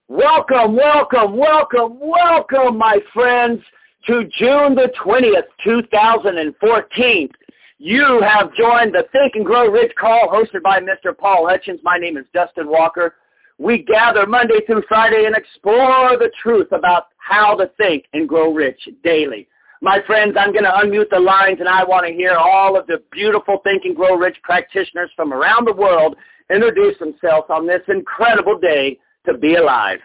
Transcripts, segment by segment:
Welcome, my friends, to June the 20th, 2014. You have joined the Think and Grow Rich call hosted by Mr. Paul Hutchins. My name is Dustin Walker. We gather Monday through Friday and explore the truth about how to think and grow rich daily. My friends, I'm going to unmute the lines, and I want to hear all of the beautiful Think and Grow Rich practitioners from around the world introduce themselves on this incredible day to be alive.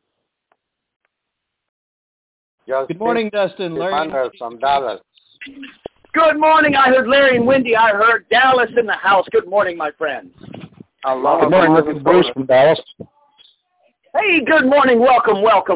Good morning, Dustin. Larry from Dallas. Good morning. I heard Larry and Wendy. I heard Dallas in the house. Good morning, my friends. Good morning, this is Bruce from Dallas. Hey, good morning. Welcome.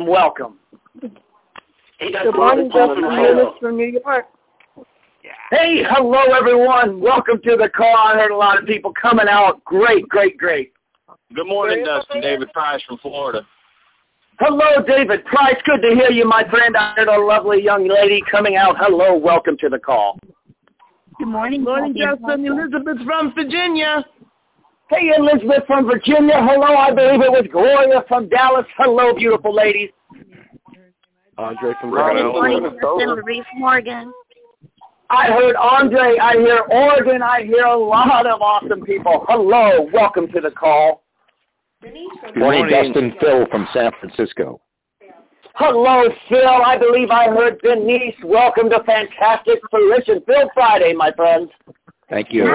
Hey, good morning, Justin Lewis from New York. Hey, hello, everyone. Welcome to the call. I heard a lot of people coming out. Great. Good morning, Dustin. David Price from Florida. Hello, David Price. Good to hear you, my friend. I heard a lovely young lady coming out. Hello, welcome to the call. Good morning. Justin. Elizabeth from Virginia. Hey, Elizabeth from Virginia. Hello, I believe it was Gloria from Dallas. Hello, beautiful ladies. Andre from Good morning, Justin. Reese Morgan. I heard Andre. I hear Oregon. I hear a lot of awesome people. Hello, welcome to the call. Good morning, Dustin. Phil from San Francisco. Hello, Phil. I believe I heard Denise. Welcome to Fantastic Fruition Phil Friday, my friends. Thank you.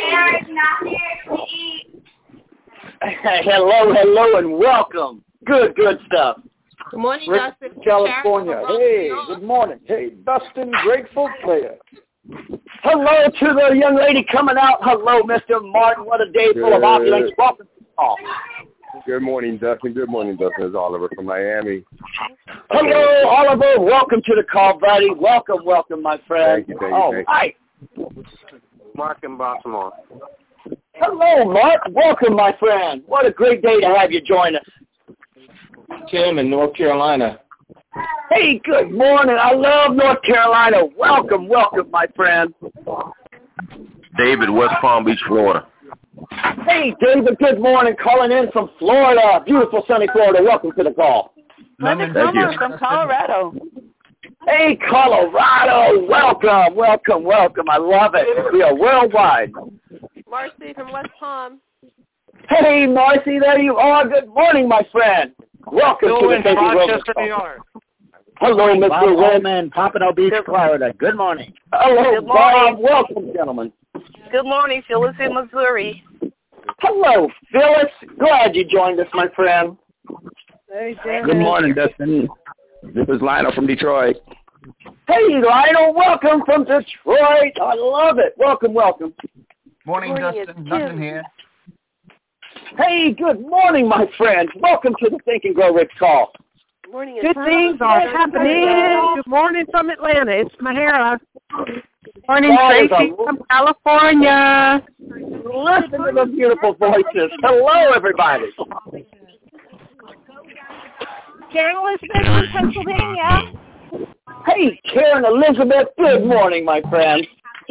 Hello, and welcome. Good stuff. Good morning, Rick, Dustin. California. Hey, good morning. Hey, Dustin, grateful player. Hello to the young lady coming out. Hello, Mr. Martin. What a day full of opulence. Welcome to the call. Good morning, Dustin. It's Oliver from Miami. Hello, Oliver. Welcome to the call, buddy. Welcome, my friend. Thank you. All right. Mark in Baltimore. Hello, Mark. Welcome, my friend. What a great day to have you join us. Tim in North Carolina. Hey, good morning. I love North Carolina. Welcome, my friend. David, West Palm Beach, Florida. Hey, David, good morning. Calling in from Florida. Beautiful, sunny Florida. Welcome to the call. Linda Comer from Colorado. Hey, Colorado. Welcome. I love it. We are worldwide. Marcy from West Palm. Hey, Marcy, there you are. Good morning, my friend. Welcome to the Think and Grow Rich New York. Hello, Mr. Wellman, Pompano Beach, Florida. Good morning. Hello, Bob. Welcome, gentlemen. Good morning, Phyllis in Missouri. Hello, Phyllis. Glad you joined us, my friend. Hey, David. Good morning, Dustin. This is Lionel from Detroit. Hey, Lionel. Welcome from Detroit. I love it. Welcome. Morning, Dustin. Dustin here. Hey, good morning, my friends. Welcome to the Think and Grow Rich call. Morning. Good things are happening. Good morning from Atlanta. It's Mahara. Morning, Tracy from California. Listen to the beautiful voices. Hello, everybody. Karen Elizabeth from Pennsylvania. Hey, Karen Elizabeth. Good morning, my friend.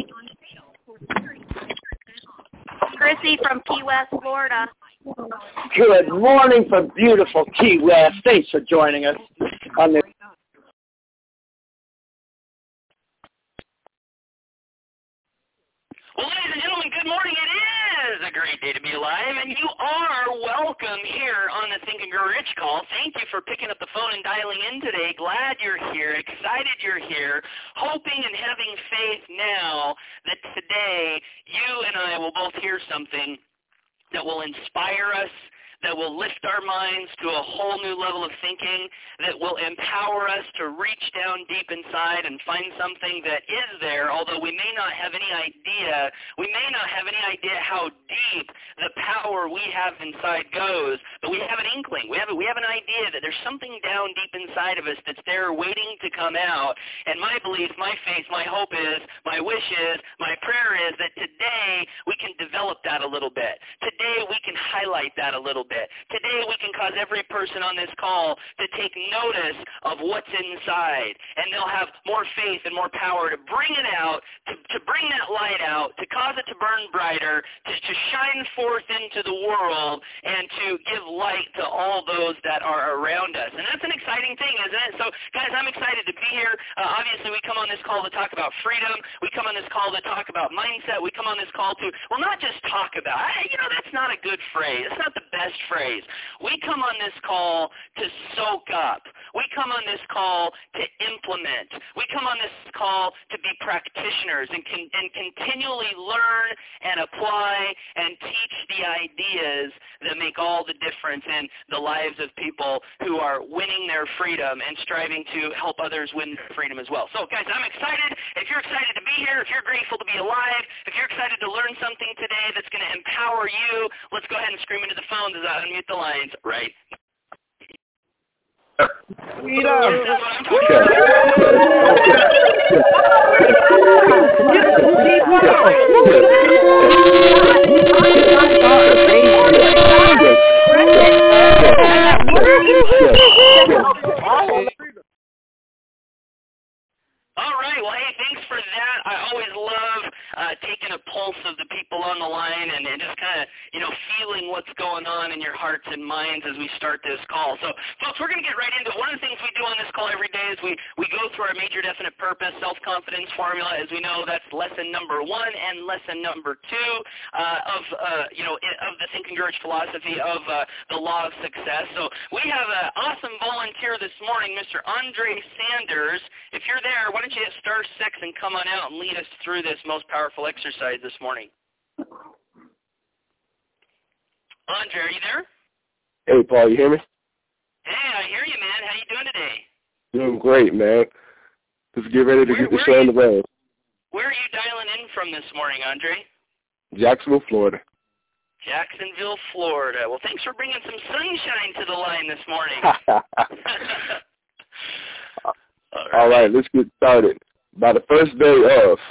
Chrissy from Key West, Florida. Good morning from beautiful Key West. Thanks for joining us on this. Well, ladies and gentlemen, good morning. It is a great day to be alive, and you are welcome here on the Think and Grow Rich call. Thank you for picking up the phone and dialing in today. Glad you're here, excited you're here, hoping and having faith now that today you and I will both hear something that will inspire us, that will lift our minds to a whole new level of thinking, that will empower us to reach down deep inside and find something that is there, although we may not have any idea how deep the power we have inside goes, but we have an inkling. We have an idea that there's something down deep inside of us that's there waiting to come out. And my belief, my faith, my hope is, my wish is, my prayer is that today we can develop that a little bit. Today we can highlight that a little bit. bit. Today we can cause every person on this call to take notice of what's inside, and they'll have more faith and more power to bring it out, to bring that light out, to cause it to burn brighter, to shine forth into the world, and to give light to all those that are around us. And that's an exciting thing, isn't it? So, guys, I'm excited to be here. Obviously, we come on this call to talk about freedom. We come on this call to talk about mindset. We come on this call to, well, not just talk about. That's not a good phrase. It's not the best phrase. We come on this call to soak up. We come on this call to implement. We come on this call to be practitioners and continually learn and apply and teach the ideas that make all the difference in the lives of people who are winning their freedom and striving to help others win their freedom as well. So, guys, I'm excited. If you're excited to be here, if you're grateful to be alive, if you're excited to learn something today that's going to empower you, let's go ahead and scream into the phones as I unmute the lines right. All right. Well, hey, thanks for that. I always love taking a pulse of the people on the line and just kind of, feeling what's going on in your hearts and minds as we start this call. So, folks, we're going to get right into it. One of the things we do on this call every day is we go through our major definite purpose, self-confidence formula. As we know, that's lesson number 1 and lesson number 2 of the Think and Grow Rich philosophy of the law of success. So we have an awesome volunteer this morning, Mr. Andre Sanders. If you're there, why don't you hit *6 and come on out and lead us through this most powerful exercise this morning. Andre, are you there? Hey, Paul, you hear me? Hey, I hear you, man. How you doing today? Doing great, man. Just get ready to get the show on the road. Where are you dialing in from this morning, Andre? Jacksonville, Florida. Jacksonville, Florida. Well, thanks for bringing some sunshine to the line this morning. All right, let's get started. By the first day of,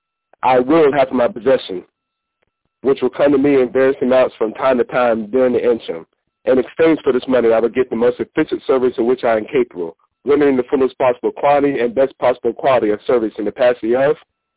I will have my possession, which will come to me in various amounts from time to time during the interim. In exchange for this money, I will get the most efficient service of which I am capable, rendering the fullest possible quantity and best possible quality of service in the capacity of.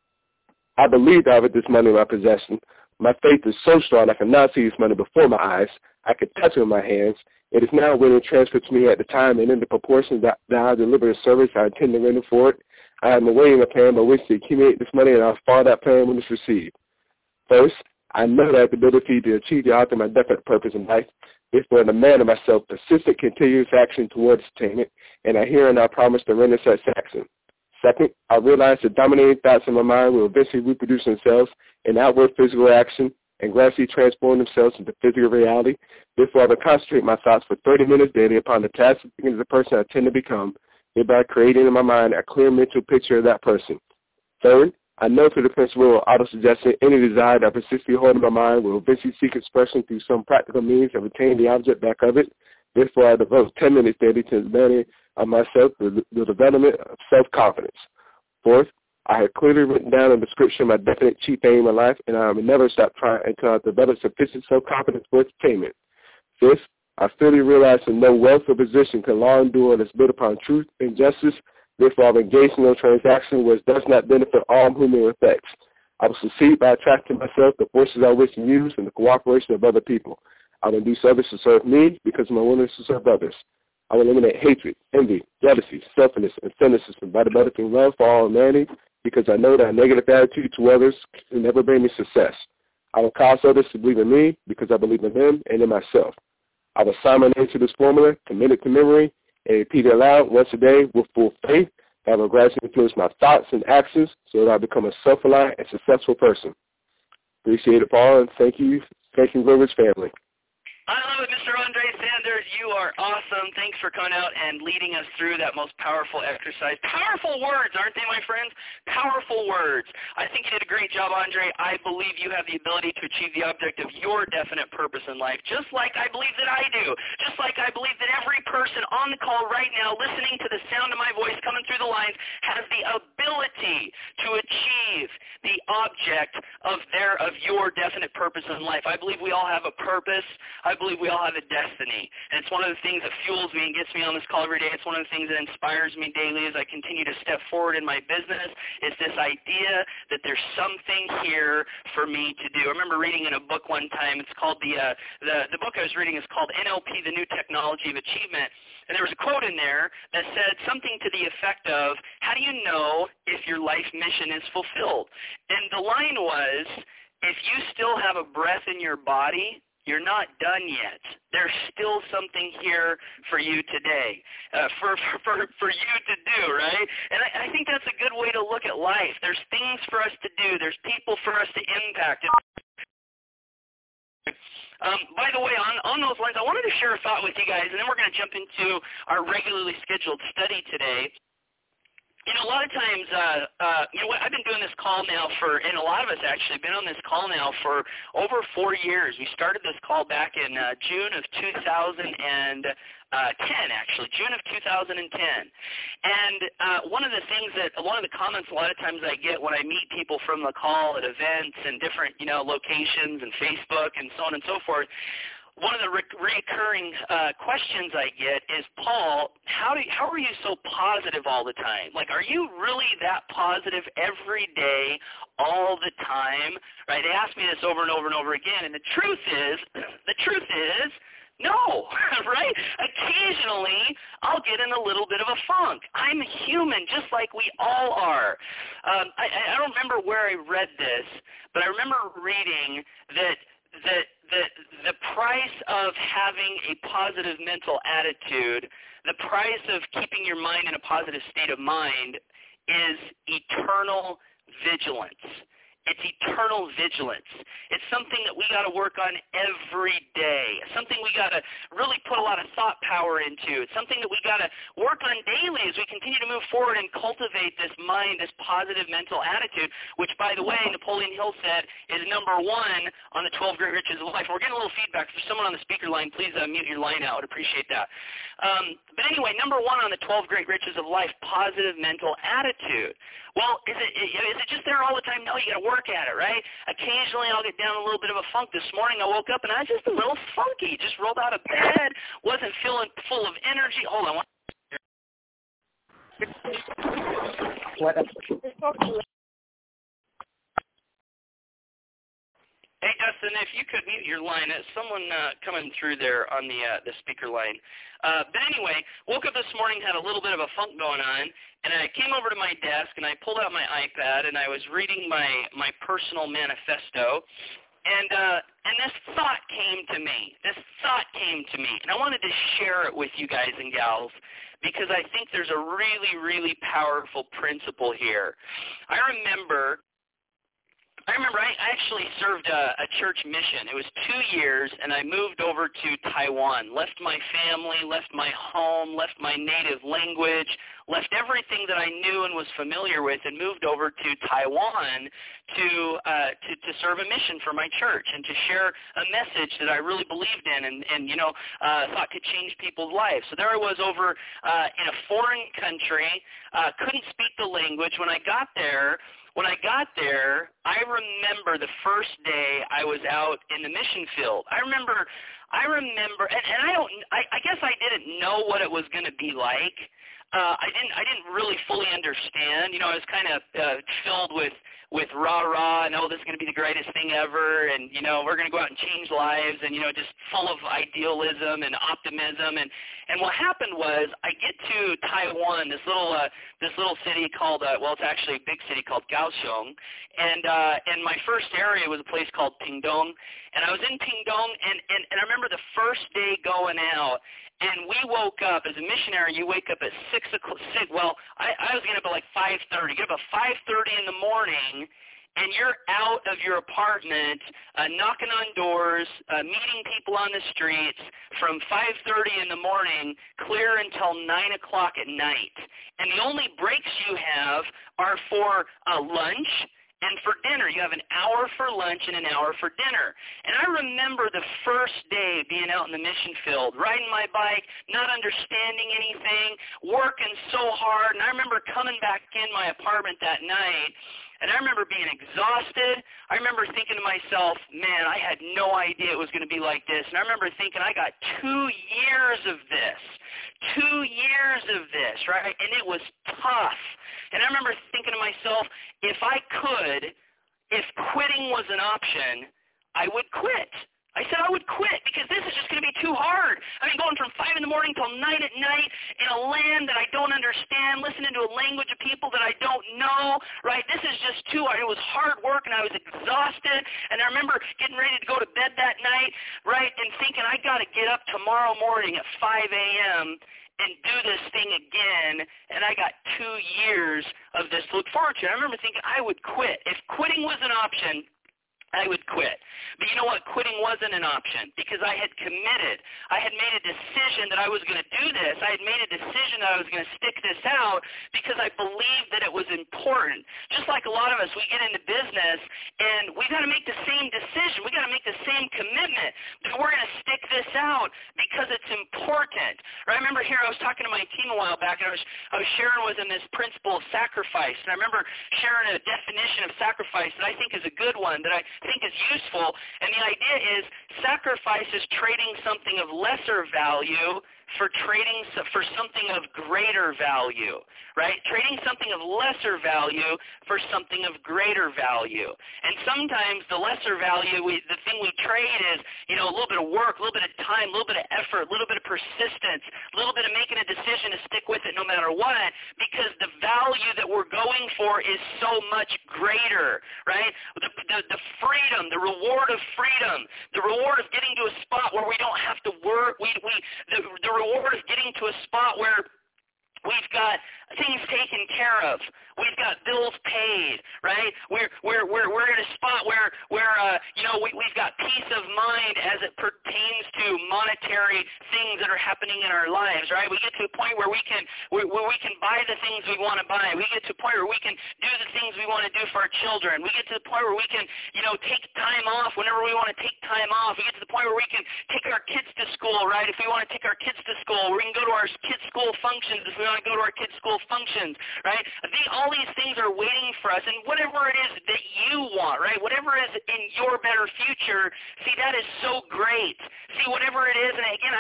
I believe I have this money in my possession. My faith is so strong I cannot see this money before my eyes. I can touch it with my hands. It is now when it transfers to me at the time and in the proportion that I deliver the service I intend to render for it. I am awaiting a plan by which to accumulate this money, and I'll follow that plan when it's received. First, I know that I have the ability to achieve the ultimate my definite purpose in life. Therefore, in the man of myself, persistent, continuous action towards attainment, and I hear and I promise to render such action. Second, I realize the dominating thoughts in my mind will eventually reproduce themselves in outward physical action and gradually transform themselves into physical reality. Therefore, I will concentrate my thoughts for 30 minutes daily upon the task of thinking of the person I tend to become, thereby creating in my mind a clear mental picture of that person. Third, I know through the principle of auto-suggestion, any desire that persistently hold in my mind will eventually seek expression through some practical means of attaining the object back of it. Therefore, I devote 10 minutes daily to the learning of myself, the development of self-confidence. Fourth, I have clearly written down a description of my definite chief aim in life, and I will never stop trying until I develop sufficient self-confidence for its attainment. Fifth, I fully realize that no wealth or position can long endure that is built upon truth and justice. Therefore, I will engage in no transaction which does not benefit all whom it affects. I will succeed by attracting myself the forces I wish to use and the cooperation of other people. I will do service to serve me because of my willingness to serve others. I will eliminate hatred, envy, jealousy, selfishness, and cynicism by developing love for all humanity because I know that a negative attitude to others can never bring me success. I will cause others to believe in me because I believe in them and in myself. I will sign my name to this formula, commit it to memory, and repeat it aloud once a day with full faith. That will gradually influence my thoughts and actions so that I become a self-reliant and successful person. Appreciate it, Paul, and thank you. Thank you, Rich family. I love it, Mr. Andre Sanders. You are awesome. Thanks for coming out and leading us through that most powerful exercise. Powerful words, aren't they, my friends? Powerful words. I think you did a great job, Andre. I believe you have the ability to achieve the object of your definite purpose in life, just like I believe that I do. Just like I believe that every person on the call right now listening to the sound of my voice coming through the lines has the ability ability to achieve the object of your definite purpose in life. I believe we all have a purpose. I believe we all have a destiny. And it's one of the things that fuels me and gets me on this call every day. It's one of the things that inspires me daily as I continue to step forward in my business, is this idea that there's something here for me to do. I remember reading in a book one time, it's called the book I was reading is called NLP, The New Technology of Achievement. And there was a quote in there that said something to the effect of, how do you know if your life mission is fulfilled? And the line was, if you still have a breath in your body, you're not done yet. There's still something here for you today, for you to do, right? And I think that's a good way to look at life. There's things for us to do. There's people for us to impact. By the way, on those lines, I wanted to share a thought with you guys, and then we're going to jump into our regularly scheduled study today. You know, a lot of times, I've been doing this call now and a lot of us actually have been on this call now for over 4 years. We started this call back in June of 2010, actually, June of 2010. And one of the comments a lot of times I get when I meet people from the call at events and different, locations and Facebook and so on and so forth, one of the recurring questions I get is, Paul, how are you so positive all the time? Like, are you really that positive every day, all the time? Right? They ask me this over and over and over again, and the truth is, no, right? Occasionally, I'll get in a little bit of a funk. I'm human, just like we all are. I don't remember where I read this, but I remember reading that the price of having a positive mental attitude, the price of keeping your mind in a positive state of mind is eternal vigilance. It's eternal vigilance. It's something that we got to work on every day. Something we got to really put a lot of thought power into. It's something that we got to work on daily as we continue to move forward and cultivate this mind, this positive mental attitude, which, by the way, Napoleon Hill said is number 1 on the 12 Great Riches of Life. We're getting a little feedback. For someone on the speaker line, please mute your line out. I'd appreciate that. But anyway, number 1 on the 12 Great Riches of Life, positive mental attitude. Well, is it just there all the time? No, you got to work at it, right? Occasionally I'll get down a little bit of a funk. This morning I woke up and I was just a little funky. Just rolled out of bed, wasn't feeling full of energy. Hold on. Hey, Dustin, if you could mute your line. Someone coming through there on the speaker line. But anyway, woke up this morning, had a little bit of a funk going on, and I came over to my desk, and I pulled out my iPad, and I was reading my personal manifesto, and this thought came to me. And I wanted to share it with you guys and gals, because I think there's a really, really powerful principle here. I remember I actually served a church mission. It was 2 years, and I moved over to Taiwan, left my family, left my home, left my native language, left everything that I knew and was familiar with, and moved over to Taiwan to serve a mission for my church and to share a message that I really believed in and thought could change people's lives. So there I was over in a foreign country, couldn't speak the language. When I got there, I remember the first day I was out in the mission field. I remember, and I guess I didn't know what it was going to be like. I didn't really fully understand. I was kind of filled with rah-rah and, this is going to be the greatest thing ever, and, we're going to go out and change lives, and, just full of idealism and optimism. And what happened was I get to Taiwan, this little city called, it's actually a big city called Kaohsiung, and my first area was a place called Pingdong, and I was in Pingdong, and I remember the first day going out, and we woke up, as a missionary, you wake up at 6 o'clock. Well, I was getting up at like 5:30. Get up at 5:30 in the morning, and you're out of your apartment, knocking on doors, meeting people on the streets from 5:30 in the morning, clear until 9 o'clock at night. And the only breaks you have are for lunch And for dinner, you have an hour for lunch and an hour for dinner. And I remember the first day being out in the mission field, riding my bike, not understanding anything, working so hard. And I remember coming back in my apartment that night, and I remember being exhausted. I remember thinking to myself, man, I had no idea it was going to be like this. And I remember thinking, I got 2 years of this. 2 years of this, right? And it was tough. And I remember thinking to myself, if quitting was an option, I would quit. I said I would quit because this is just going to be too hard. I mean, going from 5 in the morning till 9 at night in a land that I don't understand, listening to a language of people that I don't know, right? This is just too hard. It was hard work, and I was exhausted. And I remember getting ready to go to bed that night, right, and thinking I got to get up tomorrow morning at 5 a.m., and do this thing again, and I got 2 years of this to look forward to. I remember thinking I would quit. If quitting was an option, I would quit. But you know what? Quitting wasn't an option because I had committed. I had made a decision that I was going to do this. I had made a decision that I was going to stick this out because I believed that it was important. Just like a lot of us, we get into business and we got to make the same decision. We got to make the same commitment that we're going to stick this out because it's important. Right? I remember here I was talking to my team a while back, and I was sharing with them this principle of sacrifice. And I remember sharing a definition of sacrifice that I think is a good one, that I think is useful, and the idea is sacrifice is trading something of lesser value for something of greater value, right? Trading something of lesser value for something of greater value. And sometimes the lesser value, the thing we trade is, a little bit of work, a little bit of time, a little bit of effort, a little bit of persistence, a little bit of making a decision to stick with it no matter what, because the value that we're going for is so much greater, right? The freedom, the reward of freedom, the reward of getting to a spot where we don't have to work, the reward of getting to a spot where we've got things taken care of. We've got bills paid, right? We're in a spot where we've got peace of mind as it pertains to monetary things that are happening in our lives, right? We get to a point where we can buy the things we want to buy. We get to a point where we can do the things we want to do for our children. We get to the point where we can, take time off whenever we want to take time off. We get to the point where we can take our kids to school, right? If we want to take our kids to school, we can go to our kids' school functions if we want to go to our kids' school functions, right? All these things are waiting for us, and whatever it is that you want, right? Whatever is in your better future, see, that is so great. See, whatever it is, and again,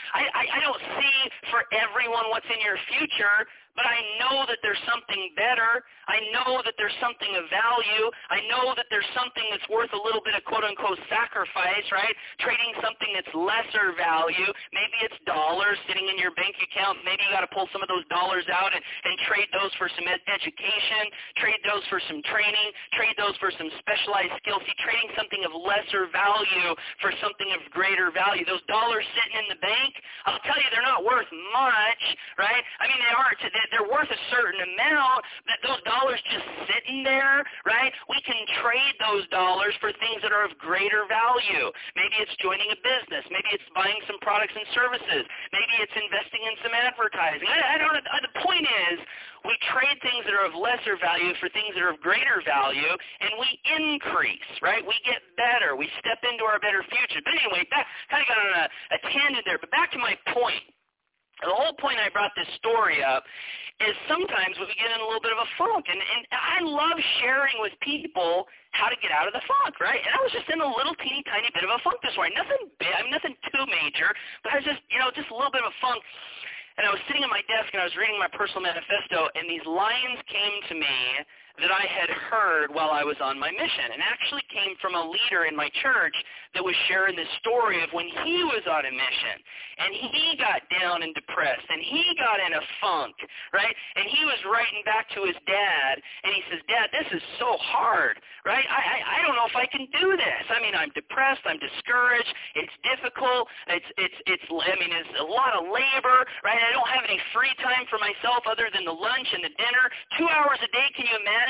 I don't see for everyone what's in your future, but I know that there's something better. I know that there's something of value. I know that there's something that's worth a little bit of quote-unquote sacrifice, right? Trading something that's lesser value. Maybe it's dollars sitting in your bank account. Maybe you got to pull some of those dollars out and trade those for some education, trade those for some training, trade those for some specialized skills. See, trading something of lesser value for something of greater value. Those dollars sitting in the bank, I'll tell you, they're not worth much, right? I mean, they're worth a certain amount, but those dollars just sitting there, right? We can trade those dollars for things that are of greater value. Maybe it's joining a business. Maybe it's buying some products and services. Maybe it's investing in some advertising. I don't know. The point is, we trade things that are of lesser value for things that are of greater value, and we increase, right? We get better. We step into our better future. But anyway, that kind of got on a tangent there. But back to my point. The whole point I brought this story up is sometimes we get in a little bit of a funk, and I love sharing with people how to get out of the funk, right? And I was just in a little teeny tiny bit of a funk this morning. Nothing big, nothing too major, but I was just, just a little bit of a funk. And I was sitting at my desk and I was reading my personal manifesto, and these lines came to me that I had heard while I was on my mission, and actually came from a leader in my church that was sharing this story of when he was on a mission, and he got down and depressed, and he got in a funk, right? And he was writing back to his dad, and he says, "Dad, this is so hard, right? I don't know if I can do this. I mean, I'm depressed, I'm discouraged, it's difficult, it's a lot of labor, right? I don't have any free time for myself other than the lunch and the dinner. 2 hours a day, can you imagine?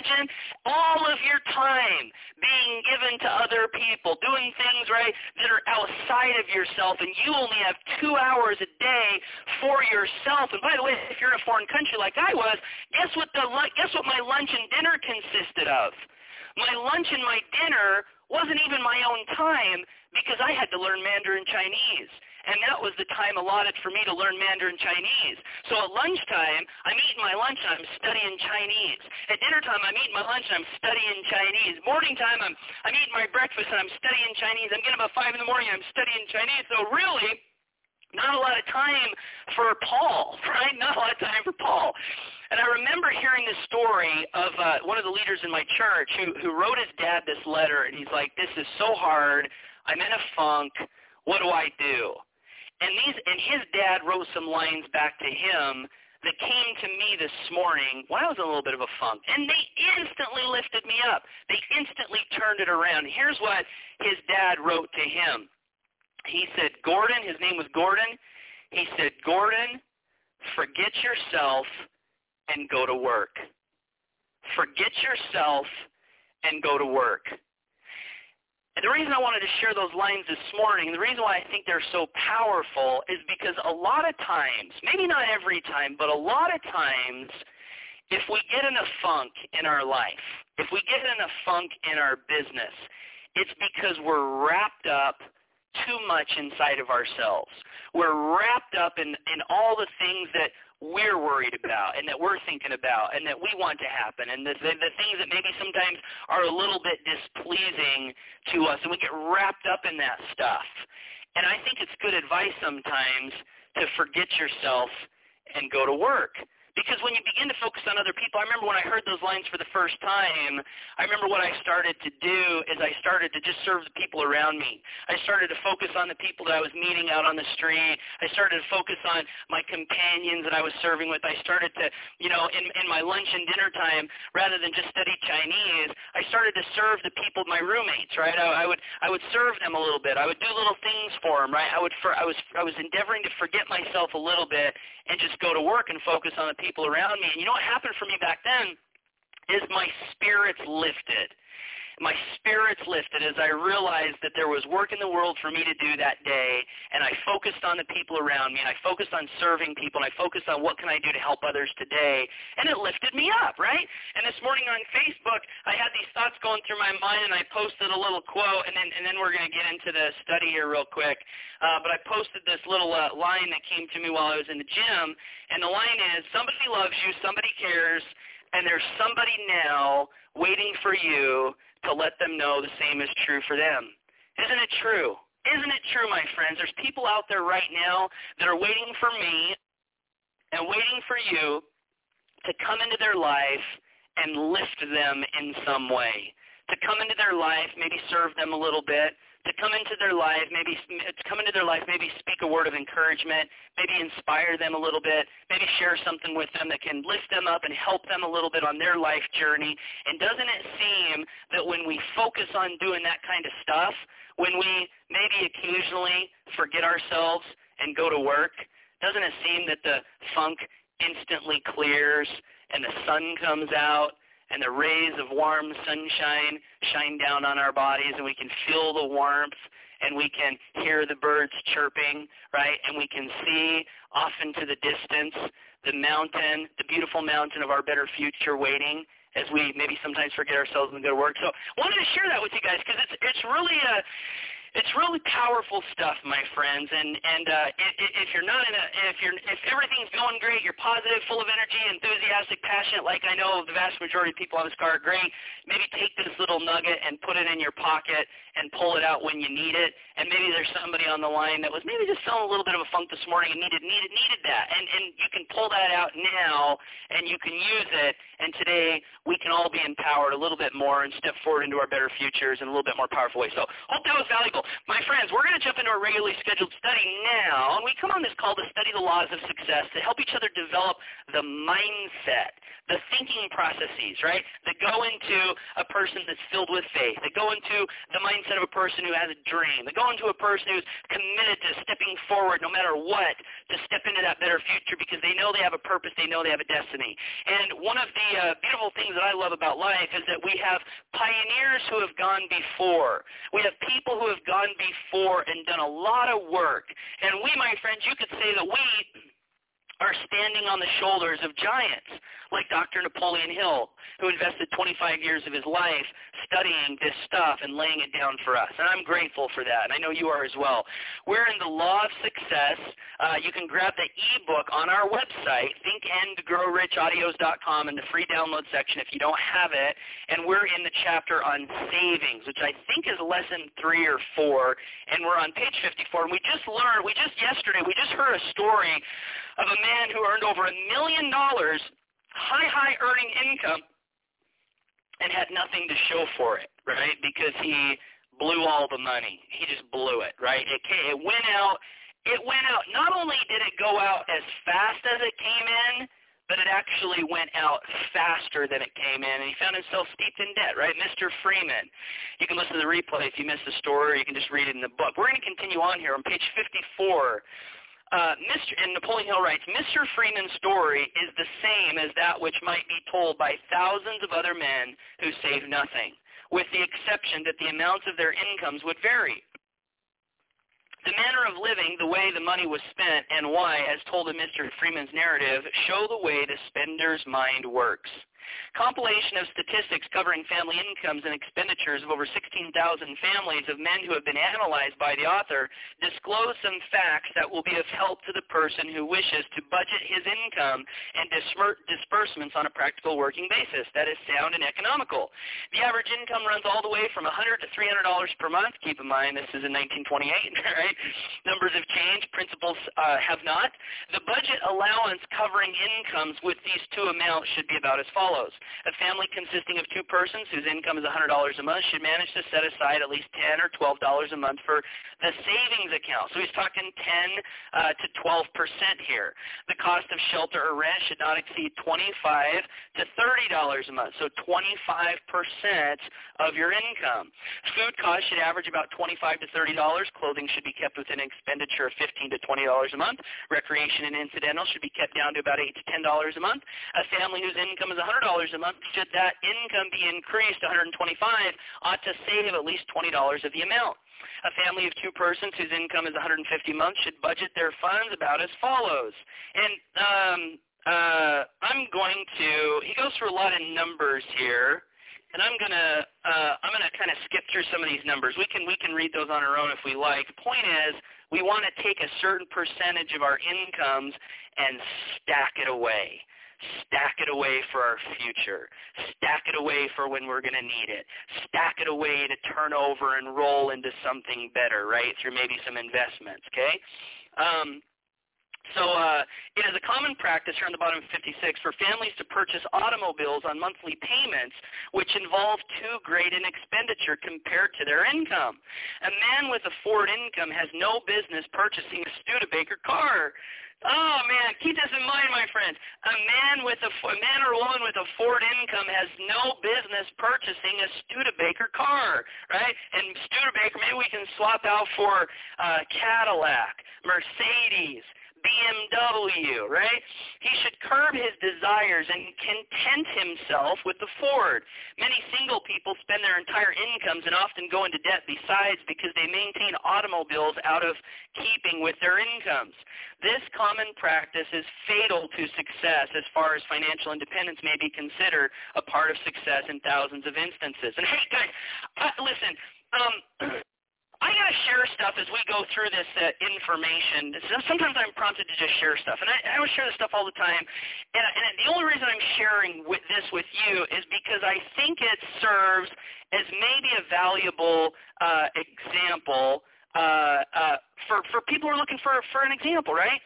All of your time being given to other people, doing things, right, that are outside of yourself, and you only have 2 hours a day for yourself. And by the way, if you're in a foreign country like I was, guess what my lunch and dinner consisted of? My lunch and my dinner wasn't even my own time because I had to learn Mandarin Chinese. And that was the time allotted for me to learn Mandarin Chinese. So at lunchtime, I'm eating my lunch and I'm studying Chinese. At dinner time, I'm eating my lunch and I'm studying Chinese. Morning time, I'm eating my breakfast and I'm studying Chinese. I'm getting up at 5 in the morning and I'm studying Chinese. So really, not a lot of time for Paul, right? Not a lot of time for Paul. And I remember hearing this story of one of the leaders in my church who wrote his dad this letter, and he's like, this is so hard. I'm in a funk. What do I do? And his dad wrote some lines back to him that came to me this morning when I was in a little bit of a funk. And they instantly lifted me up. They instantly turned it around. Here's what his dad wrote to him. He said, Gordon, his name was Gordon. He said, Gordon, forget yourself and go to work. Forget yourself and go to work. And the reason I wanted to share those lines this morning, the reason why I think they're so powerful is because a lot of times, maybe not every time, but a lot of times, if we get in a funk in our life, if we get in a funk in our business, it's because we're wrapped up too much inside of ourselves. We're wrapped up in all the things that we're worried about and that we're thinking about and that we want to happen and the things that maybe sometimes are a little bit displeasing to us, and we get wrapped up in that stuff. And I think it's good advice sometimes to forget yourself and go to work. Because when you begin to focus on other people, I remember when I heard those lines for the first time, I remember what I started to do is I started to just serve the people around me. I started to focus on the people that I was meeting out on the street. I started to focus on my companions that I was serving with. I started to, in my lunch and dinner time, rather than just study Chinese, I started to serve the people, my roommates, right? I would serve them a little bit. I would do little things for them, right? I was endeavoring to forget myself a little bit and just go to work and focus on the people around me. And you know what happened for me back then is my spirits lifted. My spirits lifted as I realized that there was work in the world for me to do that day, and I focused on the people around me, and I focused on serving people, and I focused on what can I do to help others today, and it lifted me up, right? And this morning on Facebook, I had these thoughts going through my mind, and I posted a little quote, and then we're going to get into the study here real quick. But I posted this little line that came to me while I was in the gym, and the line is, somebody loves you, somebody cares, and there's somebody now waiting for you to let them know the same is true for them. Isn't it true? Isn't it true, my friends? There's people out there right now that are waiting for me and waiting for you to come into their life and lift them in some way. To come into their life, maybe serve them a little bit. To come into their life, maybe speak a word of encouragement, maybe inspire them a little bit, maybe share something with them that can lift them up and help them a little bit on their life journey. And doesn't it seem that when we focus on doing that kind of stuff, when we maybe occasionally forget ourselves and go to work, doesn't it seem that the funk instantly clears and the sun comes out and the rays of warm sunshine shine down on our bodies, and we can feel the warmth, and we can hear the birds chirping, right? And we can see off into the distance the mountain, the beautiful mountain of our better future waiting as we maybe sometimes forget ourselves and go to work. So I wanted to share that with you guys because it's really powerful stuff, my friends. And if you're not if everything's going great, you're positive, full of energy, enthusiastic, passionate, like I know the vast majority of people on this card, great. Maybe take this little nugget and put it in your pocket and pull it out when you need it. And maybe there's somebody on the line that was maybe just feeling a little bit of a funk this morning and needed that. And you can pull that out now and you can use it. And today we can all be empowered a little bit more and step forward into our better futures in a little bit more powerful way. So hope that was valuable. My friends, we're going to jump into our regularly scheduled study now, and we come on this call to study the laws of success, to help each other develop the mindset, the thinking processes, right, that go into a person that's filled with faith, that go into the mindset of a person who has a dream, that go into a person who's committed to stepping forward no matter what, to step into that better future because they know they have a purpose, they know they have a destiny. And one of the beautiful things that I love about life is that we have pioneers who have gone before. We have people who have gone before and done a lot of work. And we, my friends, you could say that we are standing on the shoulders of giants. like Dr. Napoleon Hill, who invested 25 years of his life studying this stuff and laying it down for us. And I'm grateful for that, and I know you are as well. We're in the Law of Success. You can grab the ebook on our website, thinkandgrowrichaudios.com, in the free download section if you don't have it. And we're in the chapter on savings, which I think is lesson 3 or 4, and we're on page 54. And we just heard a story of a man who earned over $1 million, high earning income, and had nothing to show for it, right? Because he blew all the money. He just blew it, right? It went out. Not only did it go out as fast as it came in, but it actually went out faster than it came in, and he found himself steeped in debt, right? Mr. Freeman. You can listen to the replay if you missed the story, or you can just read it in the book. We're going to continue on here on page 54. And Napoleon Hill writes, Mr. Freeman's story is the same as that which might be told by thousands of other men who save nothing, with the exception that the amounts of their incomes would vary. The manner of living, the way the money was spent, and why, as told in Mr. Freeman's narrative, show the way the spender's mind works. Compilation of statistics covering family incomes and expenditures of over 16,000 families of men who have been analyzed by the author disclose some facts that will be of help to the person who wishes to budget his income and disbursements on a practical working basis that is sound and economical. The average income runs all the way from $100 to $300 per month. Keep in mind this is in 1928, right? Numbers have changed. Principles have not. The budget allowance covering incomes with these two amounts should be about as follows. A family consisting of 2 persons whose income is $100 a month should manage to set aside at least $10 or $12 a month for the savings account. So he's talking 10 to 12% here. The cost of shelter or rent should not exceed $25 to $30 a month, so 25% of your income. Food costs should average about $25 to $30. Clothing should be kept within an expenditure of $15 to $20 a month. Recreation and incidental should be kept down to about $8 to $10 a month. A family whose income is $100 a month, should that income be increased to $125, ought to save at least $20 of the amount. A family of 2 persons whose income is $150 a month should budget their funds about as follows. And he goes through a lot of numbers here, and I'm gonna kind of skip through some of these numbers. We can read those on our own if we like. The point is, we want to take a certain percentage of our incomes and stack it away. Stack it away for our future. Stack it away for when we're going to need it. Stack it away to turn over and roll into something better, right, through maybe some investments, okay? So it is a common practice here on the bottom of 56 for families to purchase automobiles on monthly payments which involve too great an expenditure compared to their income. A man with a Ford income has no business purchasing a Studebaker car. Oh, man, keep this in mind, my friends. A man or woman with a Ford income has no business purchasing a Studebaker car, right? And Studebaker, maybe we can swap out for Cadillac, Mercedes, BMW, right? He should curb his desires and content himself with the Ford. Many single people spend their entire incomes and often go into debt besides because they maintain automobiles out of keeping with their incomes. This common practice is fatal to success as far as financial independence may be considered a part of success in thousands of instances. And hey, guys, listen, I got to share stuff as we go through this information. Sometimes I'm prompted to just share stuff, and I don't share this stuff all the time. And the only reason I'm sharing this with you is because I think it serves as maybe a valuable example for people who are looking for an example, right?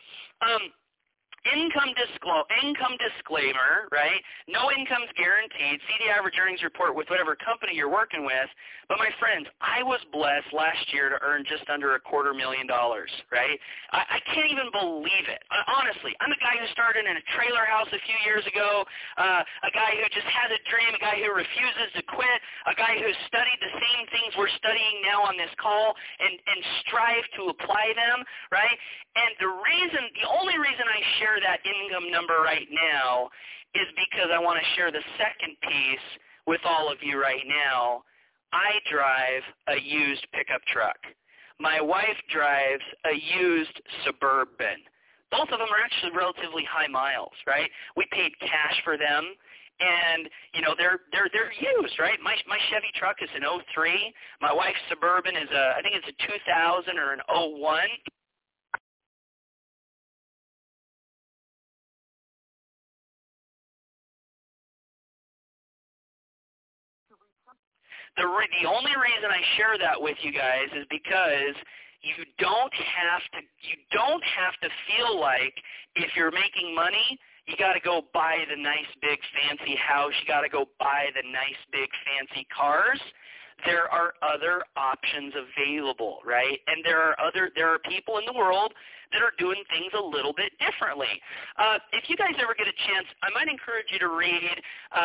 Income disclaimer, right? No income's guaranteed. See the average earnings report with whatever company you're working with. But my friends, I was blessed last year to earn just under $250,000, right? I can't even believe it. Honestly, I'm a guy who started in a trailer house a few years ago, a guy who just has a dream, a guy who refuses to quit, a guy who studied the same things we're studying now on this call and strive to apply them, right? And the only reason I share that income number right now is because I want to share the second piece with all of you right now. I drive a used pickup truck. My wife drives a used Suburban. both of them are actually relatively high miles, right? We paid cash for them. And they're used, right? My Chevy truck is an 03. My wife's Suburban is I think it's a 2000 or an 01. The only reason I share that with you guys is because you don't have to feel like if you're making money, you got to go buy the nice big fancy house. You got to go buy the nice big fancy cars. There are other options available, right? And there are people in the world that are doing things a little bit differently. If you guys ever get a chance, I might encourage you to read.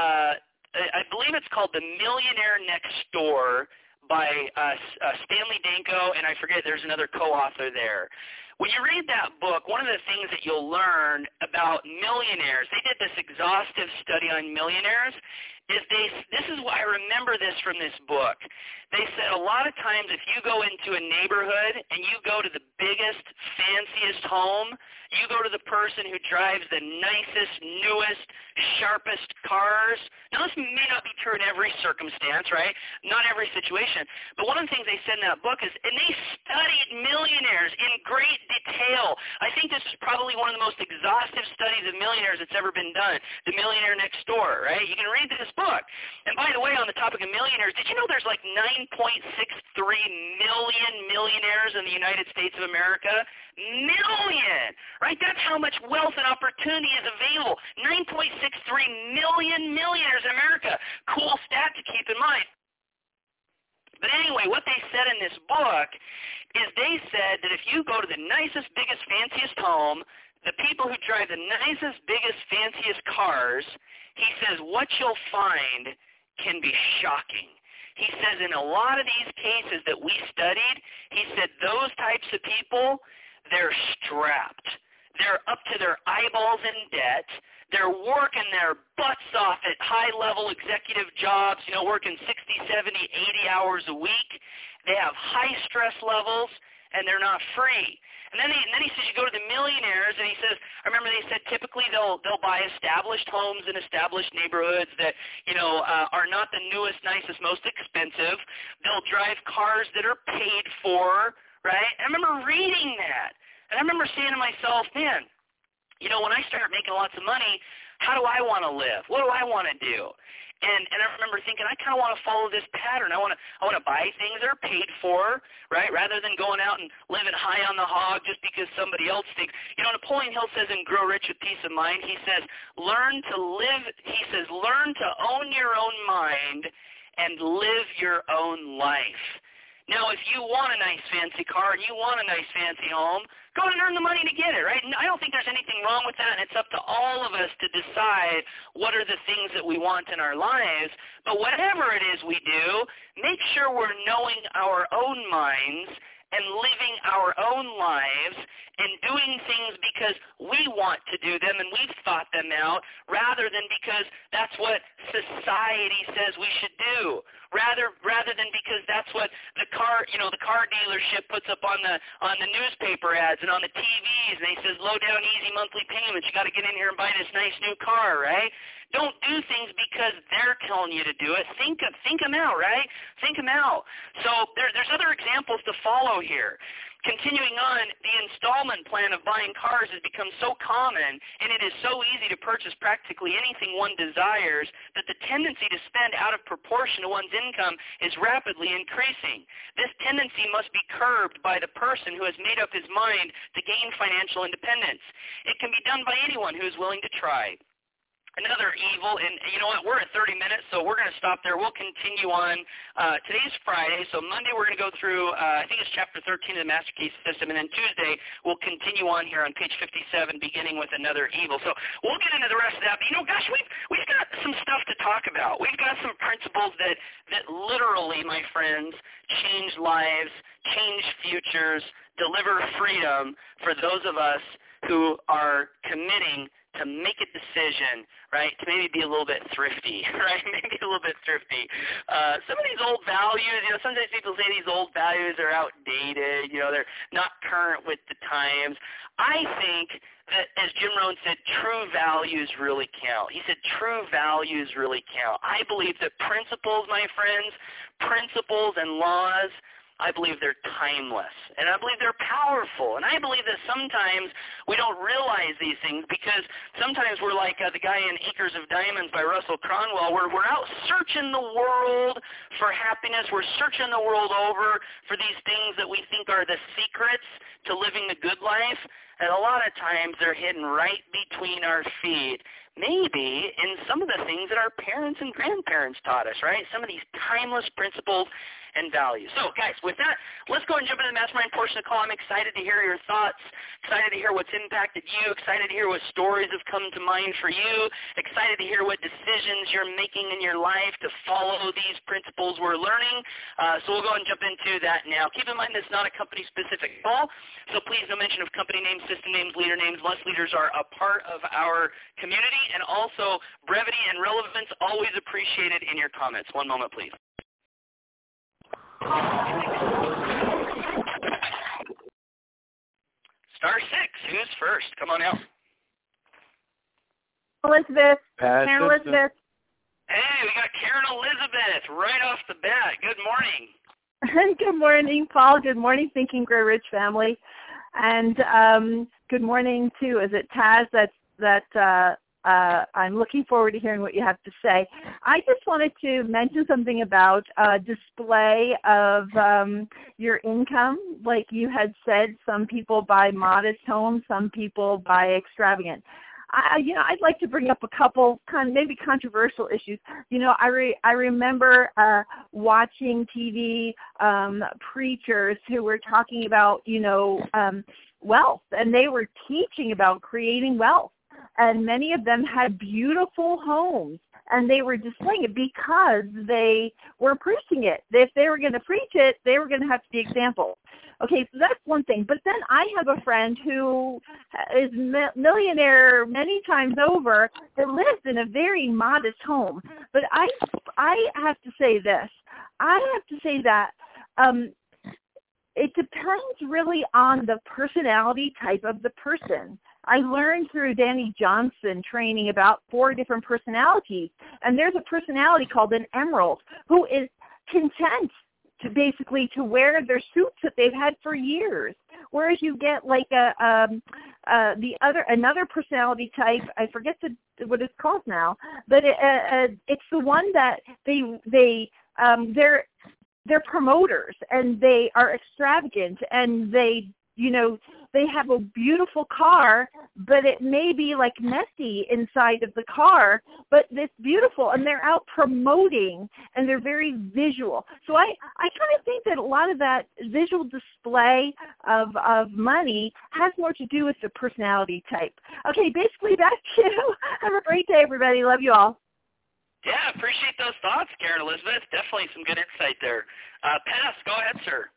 I believe it's called The Millionaire Next Door by Stanley Danko, and I forget there's another co-author there. When you read that book, one of the things that you'll learn about millionaires, they did this exhaustive study on millionaires, this is why I remember this from this book. They said a lot of times if you go into a neighborhood and you go to the biggest, fanciest home, you go to the person who drives the nicest, newest, sharpest cars. Now this may not be true in every circumstance, right? Not every situation. But one of the things they said in that book is, and they studied millionaires in great detail. I think this is probably one of the most exhaustive studies of millionaires that's ever been done. The Millionaire Next Door, right? You can read this book. And by the way, on the topic of millionaires, did you know there's like 9.63 million millionaires in the United States of America? Million! Right? That's how much wealth and opportunity is available. 9.63 million millionaires in America. Cool stat to keep in mind. But anyway, what they said in this book is they said that if you go to the nicest, biggest, fanciest home, the people who drive the nicest, biggest, fanciest cars, he says what you'll find can be shocking. He says in a lot of these cases that we studied, he said those types of people, they're strapped. They're up to their eyeballs in debt. They're working their butts off at high-level executive jobs, working 60, 70, 80 hours a week. They have high stress levels, and they're not free. And then he says you go to the millionaires, and he says, I remember they said typically they'll buy established homes in established neighborhoods that are not the newest, nicest, most expensive. They'll drive cars that are paid for, right? I remember reading that, and I remember saying to myself, man, when I start making lots of money, how do I want to live? What do I want to do? And I remember thinking, I kind of want to follow this pattern. I want to buy things that are paid for, right, rather than going out and living high on the hog just because somebody else thinks. Napoleon Hill says in Grow Rich with Peace of Mind, he says, learn to own your own mind and live your own life. Now, if you want a nice fancy car and you want a nice fancy home, go and earn the money to get it, right? And I don't think there's anything wrong with that, and it's up to all of us to decide what are the things that we want in our lives. But whatever it is we do, make sure we're knowing our own minds and living our own lives and doing things because we want to do them and we've thought them out rather than because that's what society says we should do. Rather than because that's what the car dealership puts up on the newspaper ads and on the TVs, and he says low down easy monthly payments. You got to get in here and buy this nice new car, right? Don't do things because they're telling you to do it. Think them out, right? Think them out. So there's other examples to follow here. Continuing on, the installment plan of buying cars has become so common, and it is so easy to purchase practically anything one desires that the tendency to spend out of proportion to one's income is rapidly increasing. This tendency must be curbed by the person who has made up his mind to gain financial independence. It can be done by anyone who is willing to try. Another evil, and you know what, we're at 30 minutes, so we're going to stop there. We'll continue on. Today's Friday, so Monday we're going to go through, I think it's Chapter 13 of the Master Key System, and then Tuesday we'll continue on here on page 57, beginning with another evil. So we'll get into the rest of that. But, gosh, we've got some stuff to talk about. We've got some principles that literally, my friends, change lives, change futures, deliver freedom for those of us who are committing to make a decision, right, to maybe be a little bit thrifty, right, maybe a little bit thrifty. Some of these old values, sometimes people say these old values are outdated, they're not current with the times. I think Jim Rohn said true values really count. He said true values really count. I believe that principles, my friends, principles and laws, I believe they're timeless, and I believe they're powerful, and I believe that sometimes we don't realize these things because sometimes we're like the guy in Acres of Diamonds by Russell Cronwell, where we're out searching the world for happiness. We're searching the world over for these things that we think are the secrets to living the good life, and a lot of times they're hidden right between our feet, maybe in some of the things that our parents and grandparents taught us, right? Some of these timeless principles and values. So, guys, with that, let's go and jump into the mastermind portion of the call. I'm excited to hear your thoughts, excited to hear what's impacted you, excited to hear what stories have come to mind for you, excited to hear what decisions you're making in your life to follow these principles we're learning. So we'll go and jump into that now. Keep in mind this is not a company-specific call, so please no mention of company names, system names, leader names. Less leaders are a part of our community, and also brevity and relevance always appreciated in your comments. One moment, please. Star 6, who's first? Come on out. Elizabeth. Karen Elizabeth. Hey, we got Karen Elizabeth right off the bat. Good morning. Good morning, Paul. Good morning, Think and Grow Rich family. And good morning to, is it Taz I'm looking forward to hearing what you have to say. I just wanted to mention something about display of your income. Like you had said, some people buy modest homes, some people buy extravagant. I'd like to bring up a couple maybe controversial issues. I remember watching TV preachers who were talking about, wealth, and they were teaching about creating wealth. And many of them had beautiful homes, and they were displaying it because they were preaching it. If they were going to preach it, they were going to have to be examples. Okay, so that's one thing. But then I have a friend who is millionaire many times over that lives in a very modest home. But I have to say this. I have to say that it depends really on the personality type of the person. I learned through Danny Johnson training about 4 different personalities, and there's a personality called an emerald who is content to basically to wear their suits that they've had for years. Whereas you get like another personality type, I forget what it's called now, but it's the one that they're promoters and they are extravagant and they have a beautiful car, but it may be like messy inside of the car, but it's beautiful, and they're out promoting, and they're very visual. So I kind of think that a lot of that visual display of money has more to do with the personality type. Okay, basically back to you. Have a great day, everybody. Love you all. Yeah, appreciate those thoughts, Karen Elizabeth. Definitely some good insight there. Pass, go ahead, sir.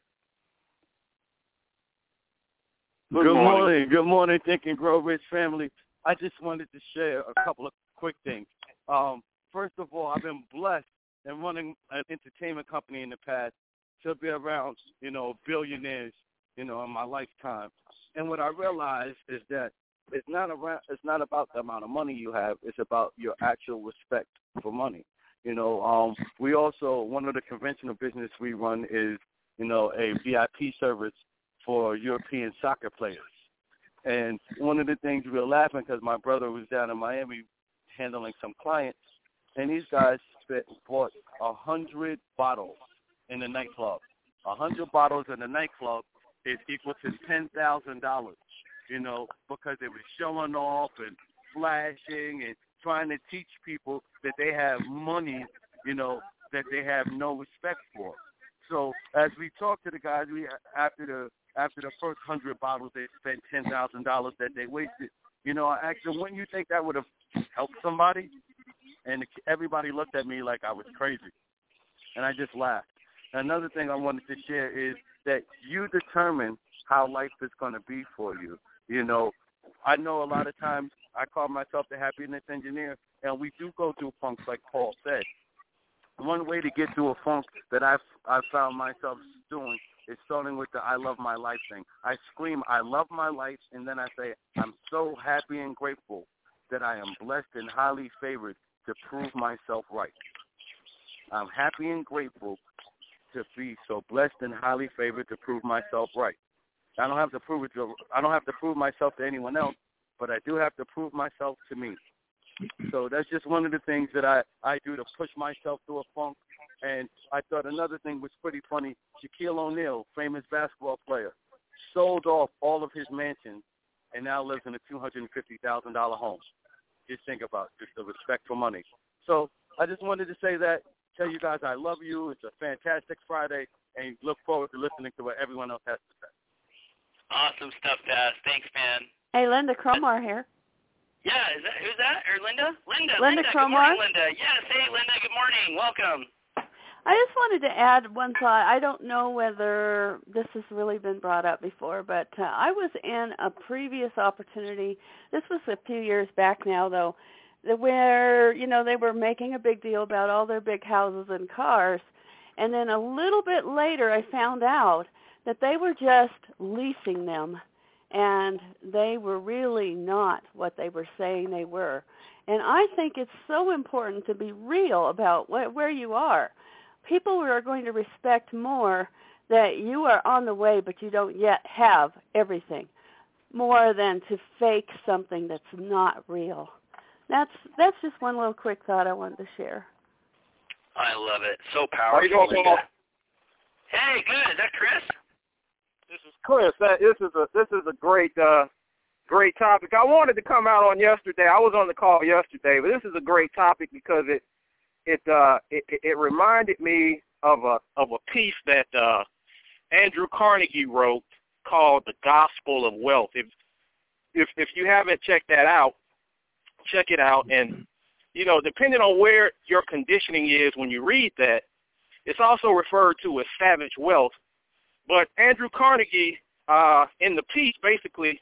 Good morning, Think and Grow Rich family. I just wanted to share a couple of quick things. First of all, I've been blessed in running an entertainment company in the past to be around, billionaires, in my lifetime. And what I realized is that it's not about the amount of money you have. It's about your actual respect for money. We also, one of the conventional business we run is, a VIP service for European soccer players. And one of the things we were laughing because my brother was down in Miami handling some clients, and these guys bought 100 bottles in the nightclub. 100 bottles in the nightclub is equal to $10,000, because they were showing off and flashing and trying to teach people that they have money, that they have no respect for. So as we talk to the guys, after the first 100 bottles, they spent $10,000 that they wasted. I asked them, wouldn't you think that would have helped somebody? And everybody looked at me like I was crazy, and I just laughed. Another thing I wanted to share is that you determine how life is going to be for you. I know a lot of times I call myself the happiness engineer, and we do go through funks like Paul said. One way to get through a funk that I've found myself doing It's starting with the I love my life thing. I scream, I love my life, and then I say, I'm so happy and grateful that I am blessed and highly favored to prove myself right. I'm happy and grateful to be so blessed and highly favored to prove myself right. I don't have to prove myself to anyone else, but I do have to prove myself to me. So that's just one of the things that I do to push myself through a funk. And I thought another thing was pretty funny. Shaquille O'Neal, famous basketball player, sold off all of his mansions and now lives in a $250,000 home. Just think about just the respect for money. So I just wanted to say that, tell you guys I love you. It's a fantastic Friday, and look forward to listening to what everyone else has to say. Awesome stuff, Taz. Thanks, man. Hey, Linda Cromar here. Yeah, who's that? Or Linda? Linda Cromar. Good morning, Linda. Yes, hey, Linda, good morning. Welcome. I just wanted to add one thought. I don't know whether this has really been brought up before, but I was in a previous opportunity. This was a few years back now, though, where, they were making a big deal about all their big houses and cars. And then a little bit later, I found out that they were just leasing them, and they were really not what they were saying they were. And I think it's so important to be real about where you are. People are going to respect more that you are on the way, but you don't yet have everything, more than to fake something that's not real. That's just one little quick thought I wanted to share. I love it. So powerful. How you doing, Paul? Hey, good. Is that Chris? This is Chris. This is a great topic. I wanted to come out on yesterday. I was on the call yesterday, but this is a great topic because it reminded me of a piece that Andrew Carnegie wrote called "The Gospel of Wealth." If you haven't checked that out, check it out. And depending on where your conditioning is when you read that, it's also referred to as savage wealth. But Andrew Carnegie, in the piece, basically,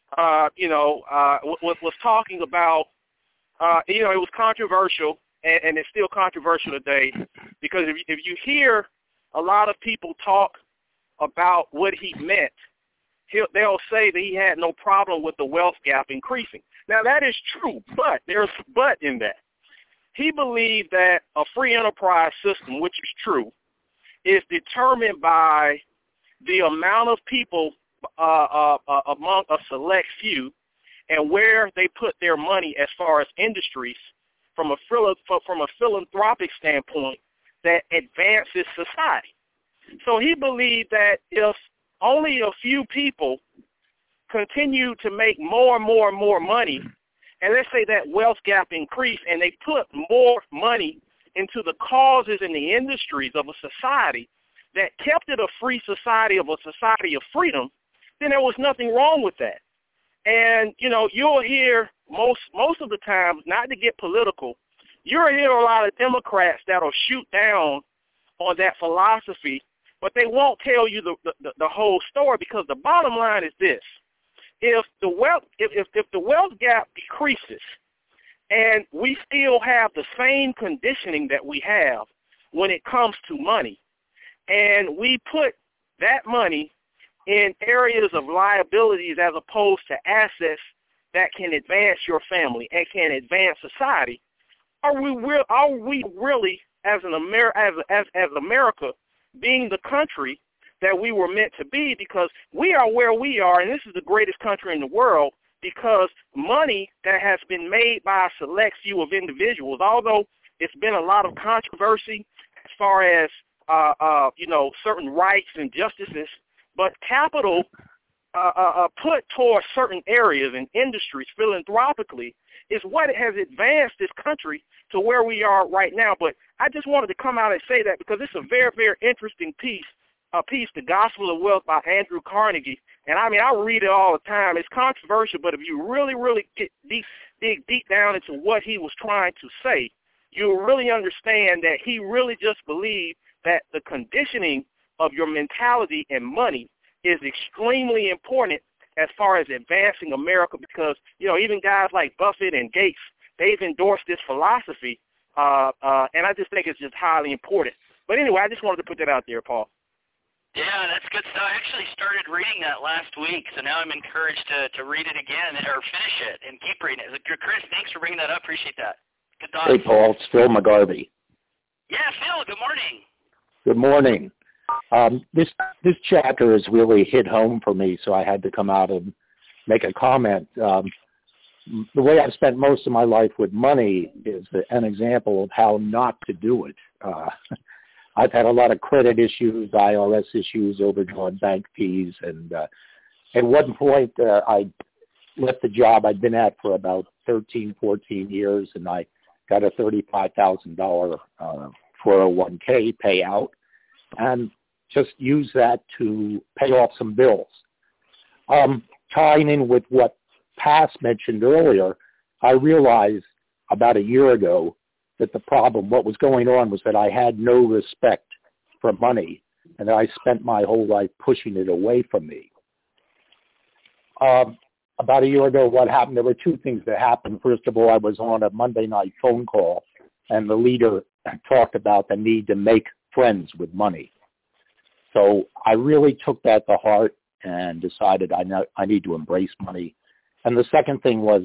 was talking about, it was controversial, and it's still controversial today, because if you hear a lot of people talk about what he meant, they'll say that he had no problem with the wealth gap increasing. Now, that is true, but there's a but in that. He believed that a free enterprise system, which is true, is determined by the amount of people among a select few and where they put their money as far as industries from a philanthropic standpoint that advances society. So he believed that if only a few people continue to make more and more and more money, and let's say that wealth gap increase and they put more money into the causes and the industries of a society that kept it a free society, of a society of freedom, then there was nothing wrong with that. And, you'll hear most of the time, not to get political, you'll hear a lot of Democrats that'll shoot down on that philosophy, but they won't tell you the whole story, because the bottom line is this. If the wealth gap decreases and we still have the same conditioning that we have when it comes to money, and we put that money in areas of liabilities as opposed to assets that can advance your family and can advance society, are we really, as America, being the country that we were meant to be? Because we are where we are, and this is the greatest country in the world, because money that has been made by a select few of individuals, although it's been a lot of controversy as far as certain rights and justices, but capital put towards certain areas and industries philanthropically is what has advanced this country to where we are right now. But I just wanted to come out and say that because it's a very, very interesting piece, The Gospel of Wealth by Andrew Carnegie. And I read it all the time. It's controversial, but if you really, really dig deep down into what he was trying to say, you'll really understand that he really just believed that the conditioning of your mentality and money is extremely important as far as advancing America, because, even guys like Buffett and Gates, they've endorsed this philosophy, and I just think it's just highly important. But anyway, I just wanted to put that out there, Paul. Yeah, that's good stuff. I actually started reading that last week, so now I'm encouraged to read it again or finish it and keep reading it. Chris, thanks for bringing that up. Appreciate that. Good thoughts. Hey, Paul. It's Phil McGarvey. Yeah, Phil, good morning. Good morning. This chapter has really hit home for me, so I had to come out and make a comment. The way I've spent most of my life with money is an example of how not to do it. I've had a lot of credit issues, IRS issues, overdrawn bank fees, and at one point I left the job I'd been at for about 13, 14 years, and I got a $35,000 401k payout, and just used that to pay off some bills. Tying in with what Pass mentioned earlier, I realized about a year ago that the problem, what was going on, was that I had no respect for money, and I spent my whole life pushing it away from me. About a year ago, what happened, there were two things that happened. First of all, I was on a Monday night phone call, and the leader talked about the need to make friends with money. So I really took that to heart and decided I need to embrace money. And the second thing was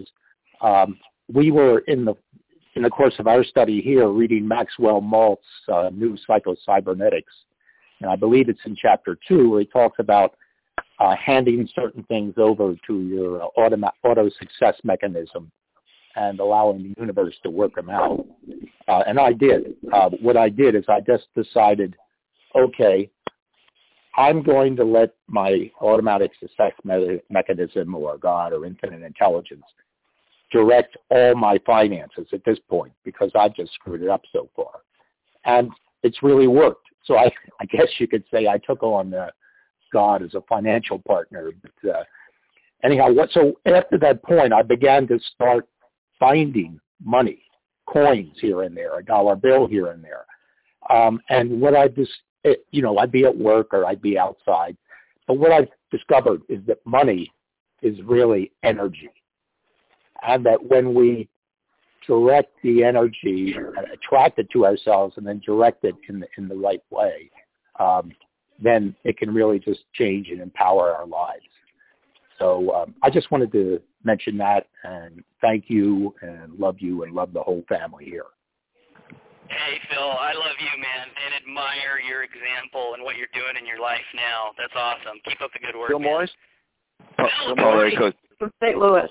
we were in the course of our study here reading Maxwell Maltz's new Psycho-Cybernetics. And I believe it's in Chapter 2 where he talks about handing certain things over to your auto success mechanism and allowing the universe to work them out. And I did. What I did is I just decided, okay, I'm going to let my automatic success mechanism or God or infinite intelligence direct all my finances at this point because I just screwed it up so far. And it's really worked. So I guess you could say I took on God as a financial partner. But anyhow, so after that point, I began to start finding money, coins here and there, a dollar bill here and there. And what I just, I'd be at work or I'd be outside. But what I've discovered is that money is really energy. And that when we direct the energy, attract it to ourselves, and then direct it in the right way, then it can really just change and empower our lives. So I just wanted to mention that and thank you and love the whole family here. Hey, Phil, I love you, man, and admire your example and what you're doing in your life now. That's awesome. Keep up the good work, Phil man. Morris? Phil Morris. From St. Louis.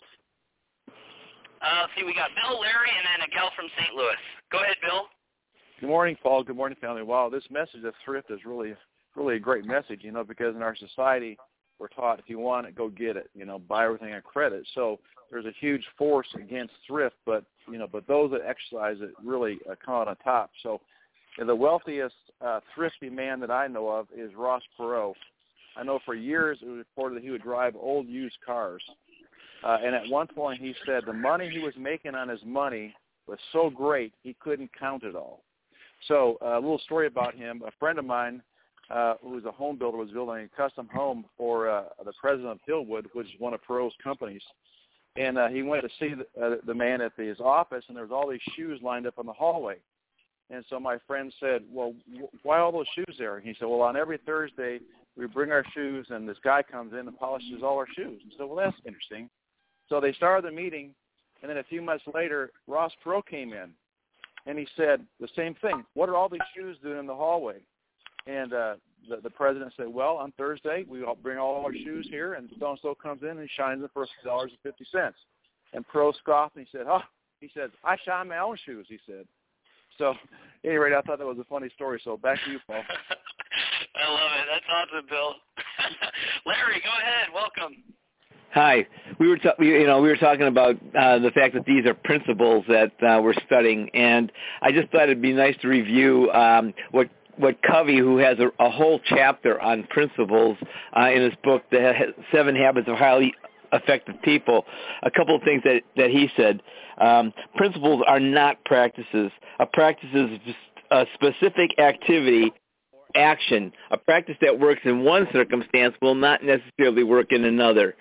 Let's see, we got Bill, Larry, and then a gal from St. Louis. Go ahead, Bill. Good morning, Paul. Good morning, family. Wow, this message of thrift is really a great message, because in our society we're taught if you want it, go get it, buy everything on credit. So there's a huge force against thrift, but those that exercise it really come out on top. So the wealthiest thrifty man that I know of is Ross Perot. I know for years it was reported that he would drive old used cars. And at one point he said the money he was making on his money was so great he couldn't count it all. So a little story about him. A friend of mine who was a home builder was building a custom home for the president of Hillwood, which is one of Perot's companies. And he went to see the man at his office, and there was all these shoes lined up in the hallway. And so my friend said, well, why all those shoes there? And he said, well, on every Thursday we bring our shoes, and this guy comes in and polishes all our shoes. And so, well, that's interesting. So they started the meeting, and then a few months later, Ross Perot came in, and he said the same thing. What are all these shoes doing in the hallway? And the president said, well, on Thursday, we all bring all our shoes here, and so-and-so comes in and shines them for $3.50. And Perot scoffed, and he said, I shine my own shoes, he said. So, at any rate, I thought that was a funny story. So back to you, Paul. I love it. That's awesome, Bill. Larry, go ahead. Welcome. Hi. We were talking about the fact that these are principles that we're studying, and I just thought it'd be nice to review what Covey, who has a whole chapter on principles in his book, The 7 Habits of Highly Effective People, a couple of things that he said. Principles are not practices. A practice is a specific activity, action. A practice that works in one circumstance will not necessarily work in another.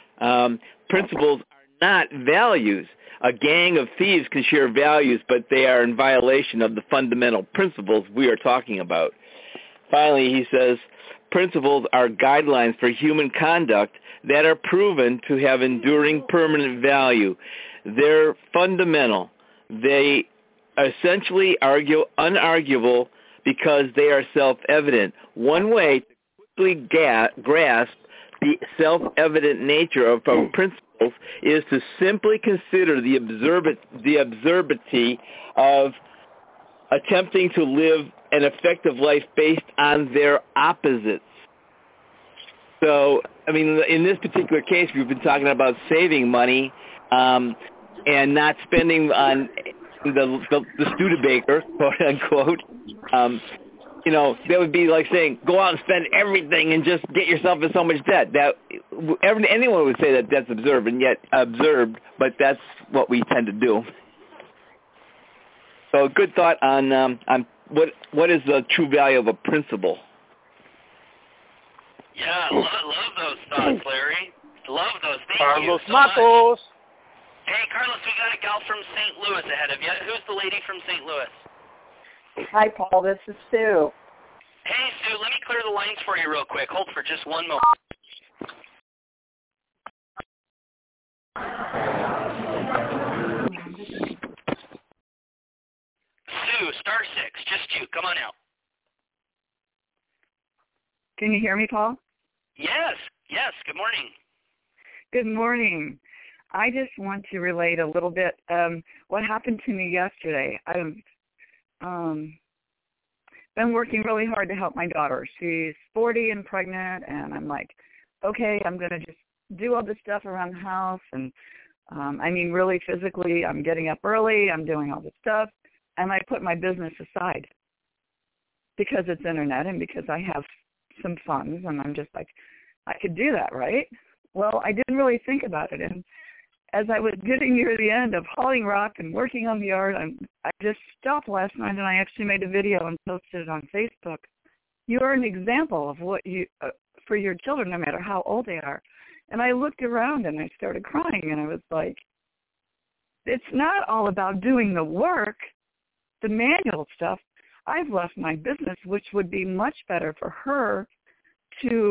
Principles are not values. A gang of thieves can share values, but they are in violation of the fundamental principles we are talking about. Finally, he says, principles are guidelines for human conduct that are proven to have enduring permanent value. They're fundamental. They essentially unarguable because they are self-evident. One way to quickly grasp the self-evident nature of our principles is to simply consider the absurdity of attempting to live an effective life based on their opposites. So, I mean, in this particular case, we've been talking about saving money and not spending on the Studebaker, quote unquote. You know, that would be like saying, go out and spend everything and just get yourself in so much debt. Anyone would say that that's absurd, but that's what we tend to do. So, a good thought on what is the true value of a principle. Yeah, love those thoughts, Larry. Love those. Thank Carlos you so Matos. much. Hey, Carlos, we got a gal from St. Louis ahead of you. Who's the lady from St. Louis? Hi, Paul. This is Sue. Hey, Sue, let me clear the lines for you real quick. Hold for just one moment. Sue, star 6, just you. Come on out. Can you hear me, Paul? Yes, good morning. Good morning. I just want to relate a little bit what happened to me yesterday. I've been working really hard to help my daughter. She's 40 and pregnant, and I'm like, okay, I'm going to just do all this stuff around the house. And, I mean, really physically, I'm getting up early. I'm doing all this stuff. And I put my business aside because it's internet and because I have some funds. And I'm just like, I could do that, right? Well, I didn't really think about it. And as I was getting near the end of hauling rock and working on the yard, I just stopped last night and I actually made a video and posted it on Facebook. You are an example of what you, for your children, no matter how old they are. And I looked around and I started crying and I was like, it's not all about doing the work, the manual stuff. I've left my business, which would be much better for her to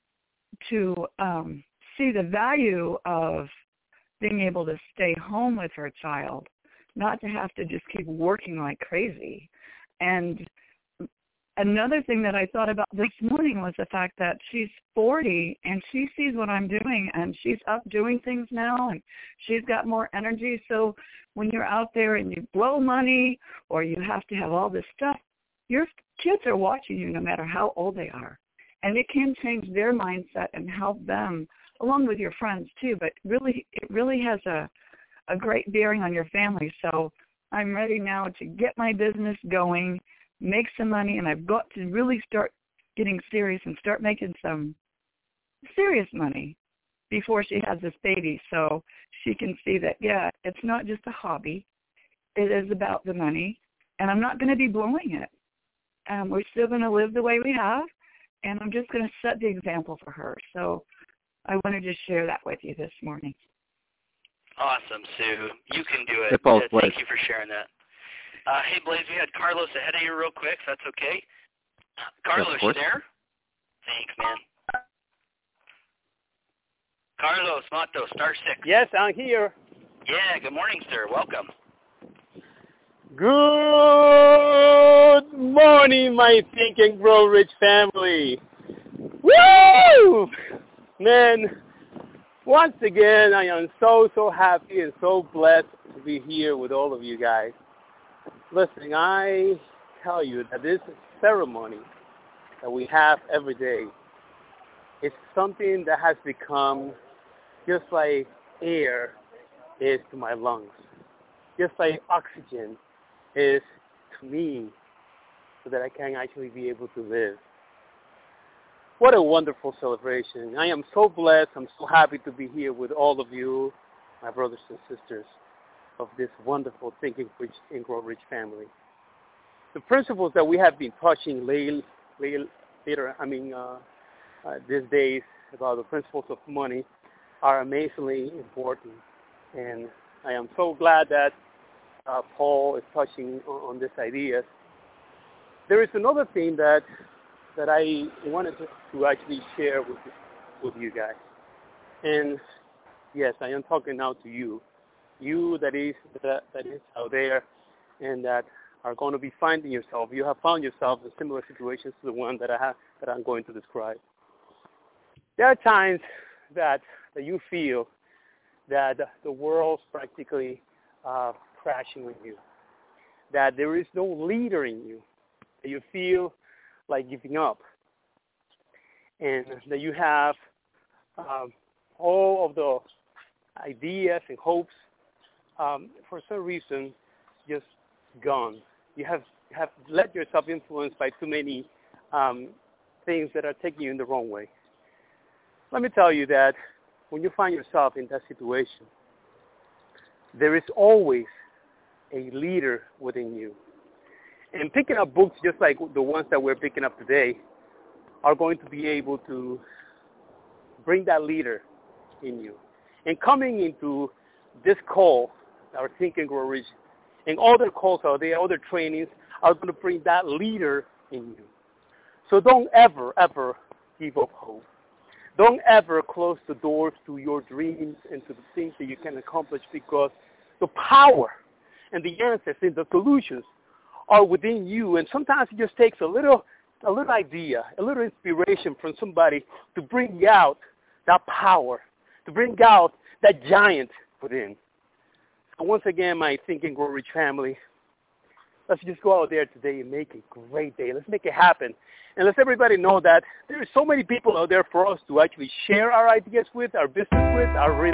see the value of being able to stay home with her child, not to have to just keep working like crazy. And another thing that I thought about this morning was the fact that she's 40 and she sees what I'm doing and she's up doing things now and she's got more energy. So when you're out there and you blow money or you have to have all this stuff, your kids are watching you no matter how old they are. And it can change their mindset and help them, along with your friends too, but it really has a great bearing on your family. So I'm ready now to get my business going, make some money, and I've got to really start getting serious and start making some serious money before she has this baby so she can see that, yeah, it's not just a hobby. It is about the money, and I'm not going to be blowing it. We're still going to live the way we have, and I'm just going to set the example for her. So I wanted to share that with you this morning. Awesome, Sue. You can do it. Thank you for sharing that. Hey, Blaze, we had Carlos ahead of you real quick, if that's okay. Carlos, you there? Thanks, man. Carlos Matos, star 6. Yes, I'm here. Yeah, good morning, sir. Welcome. Good morning, my Think and Grow Rich family. Woo! Man, once again, I am so happy and so blessed to be here with all of you guys. Listen, I tell you that this ceremony that we have every day is something that has become just like air is to my lungs, just like oxygen is to me, so that I can actually be able to live. What a wonderful celebration. I am so blessed. I'm so happy to be here with all of you, my brothers and sisters of this wonderful Think and Grow Rich family. The principles that we have been touching these days about the principles of money are amazingly important. And I am so glad that Paul is touching on this idea. There is another thing that that I wanted to actually share with you guys. And yes, I am talking now to you that is out there and that are going to be finding yourself. You have found yourself in similar situations to the one that I'm going to describe. There are times that you feel that the world's practically crashing with you, that there is no leader in you, that you feel like giving up, and that you have all of the ideas and hopes for some reason just gone. You have let yourself influenced by too many things that are taking you in the wrong way. Let me tell you that when you find yourself in that situation, there is always a leader within you. And picking up books just like the ones that we're picking up today are going to be able to bring that leader in you. And coming into this call, our Think and Grow Rich, and other calls out there, other trainings are going to bring that leader in you. So don't ever, ever give up hope. Don't ever close the doors to your dreams and to the things that you can accomplish, because the power and the answers and the solutions are within you. And sometimes it just takes a little idea, a little inspiration from somebody to bring out that power, to bring out that giant within. So once again, my Think and Grow Rich family, let's just go out there today and make a great day. Let's make it happen. And let everybody know that there are so many people out there for us to actually share our ideas with, our business with,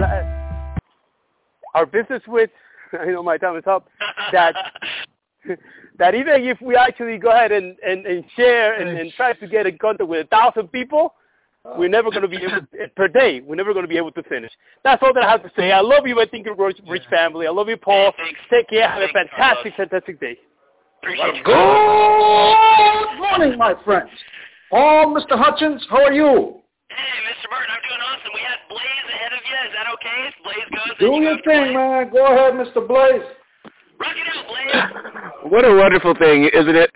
our business with. I know my time is up. That even if we actually go ahead and share and try to get in contact with 1,000 people, we're never going to be able to, per day. We're never going to be able to finish. That's all that I have to say. I love you, my Think and Grow Rich family. I love you, Paul. Take care. Have a fantastic day. Good morning, my friends. Paul, Mr. Hutchins, how are you? Hey, Mr. Burton, I'm doing awesome. We had Blaze ahead of you. Is that okay? If Blaze goes, do your thing, man. Go ahead, Mr. Blaze. Rock it out, Blaze. What a wonderful thing, isn't it?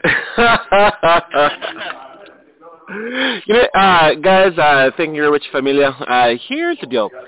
Guys, Think and Grow Rich familia. Here's the deal.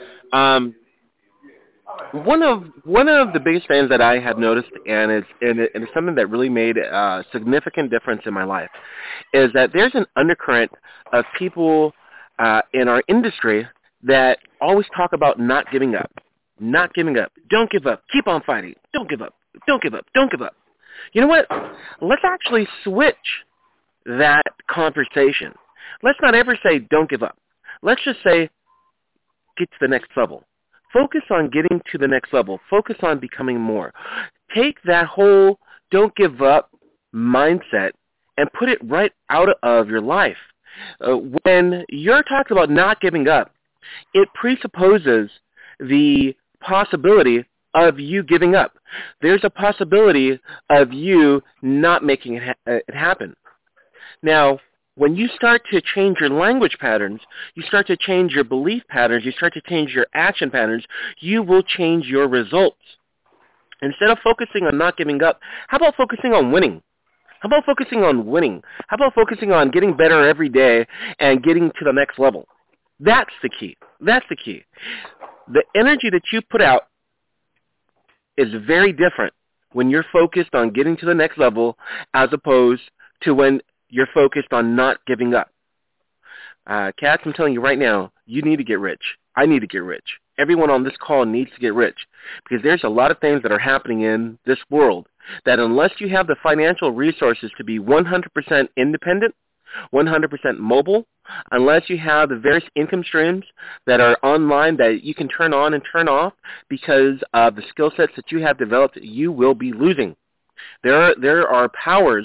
One of the biggest things that I have noticed, and it's something that really made a significant difference in my life, is that there's an undercurrent of people in our industry that always talk about not giving up. Not giving up. Don't give up. Keep on fighting. Don't give up. Don't give up. Don't give up. You know what? Let's actually switch that conversation. Let's not ever say don't give up. Let's just say get to the next level. Focus on getting to the next level. Focus on becoming more. Take that whole don't give up mindset and put it right out of your life. When you're talking about not giving up, it presupposes the possibility of you giving up. There's a possibility of you not making it happen. Now, when you start to change your language patterns, you start to change your belief patterns, you start to change your action patterns, you will change your results. Instead of focusing on not giving up, how about focusing on winning? How about focusing on winning? How about focusing on getting better every day and getting to the next level? That's the key. That's the key. The energy that you put out is very different when you're focused on getting to the next level as opposed to when you're focused on not giving up. Cats, I'm telling you right now, you need to get rich. I need to get rich. Everyone on this call needs to get rich because there's a lot of things that are happening in this world that unless you have the financial resources to be 100% independent, 100% mobile, unless you have the various income streams that are online that you can turn on and turn off because of the skill sets that you have developed, you will be losing. There are powers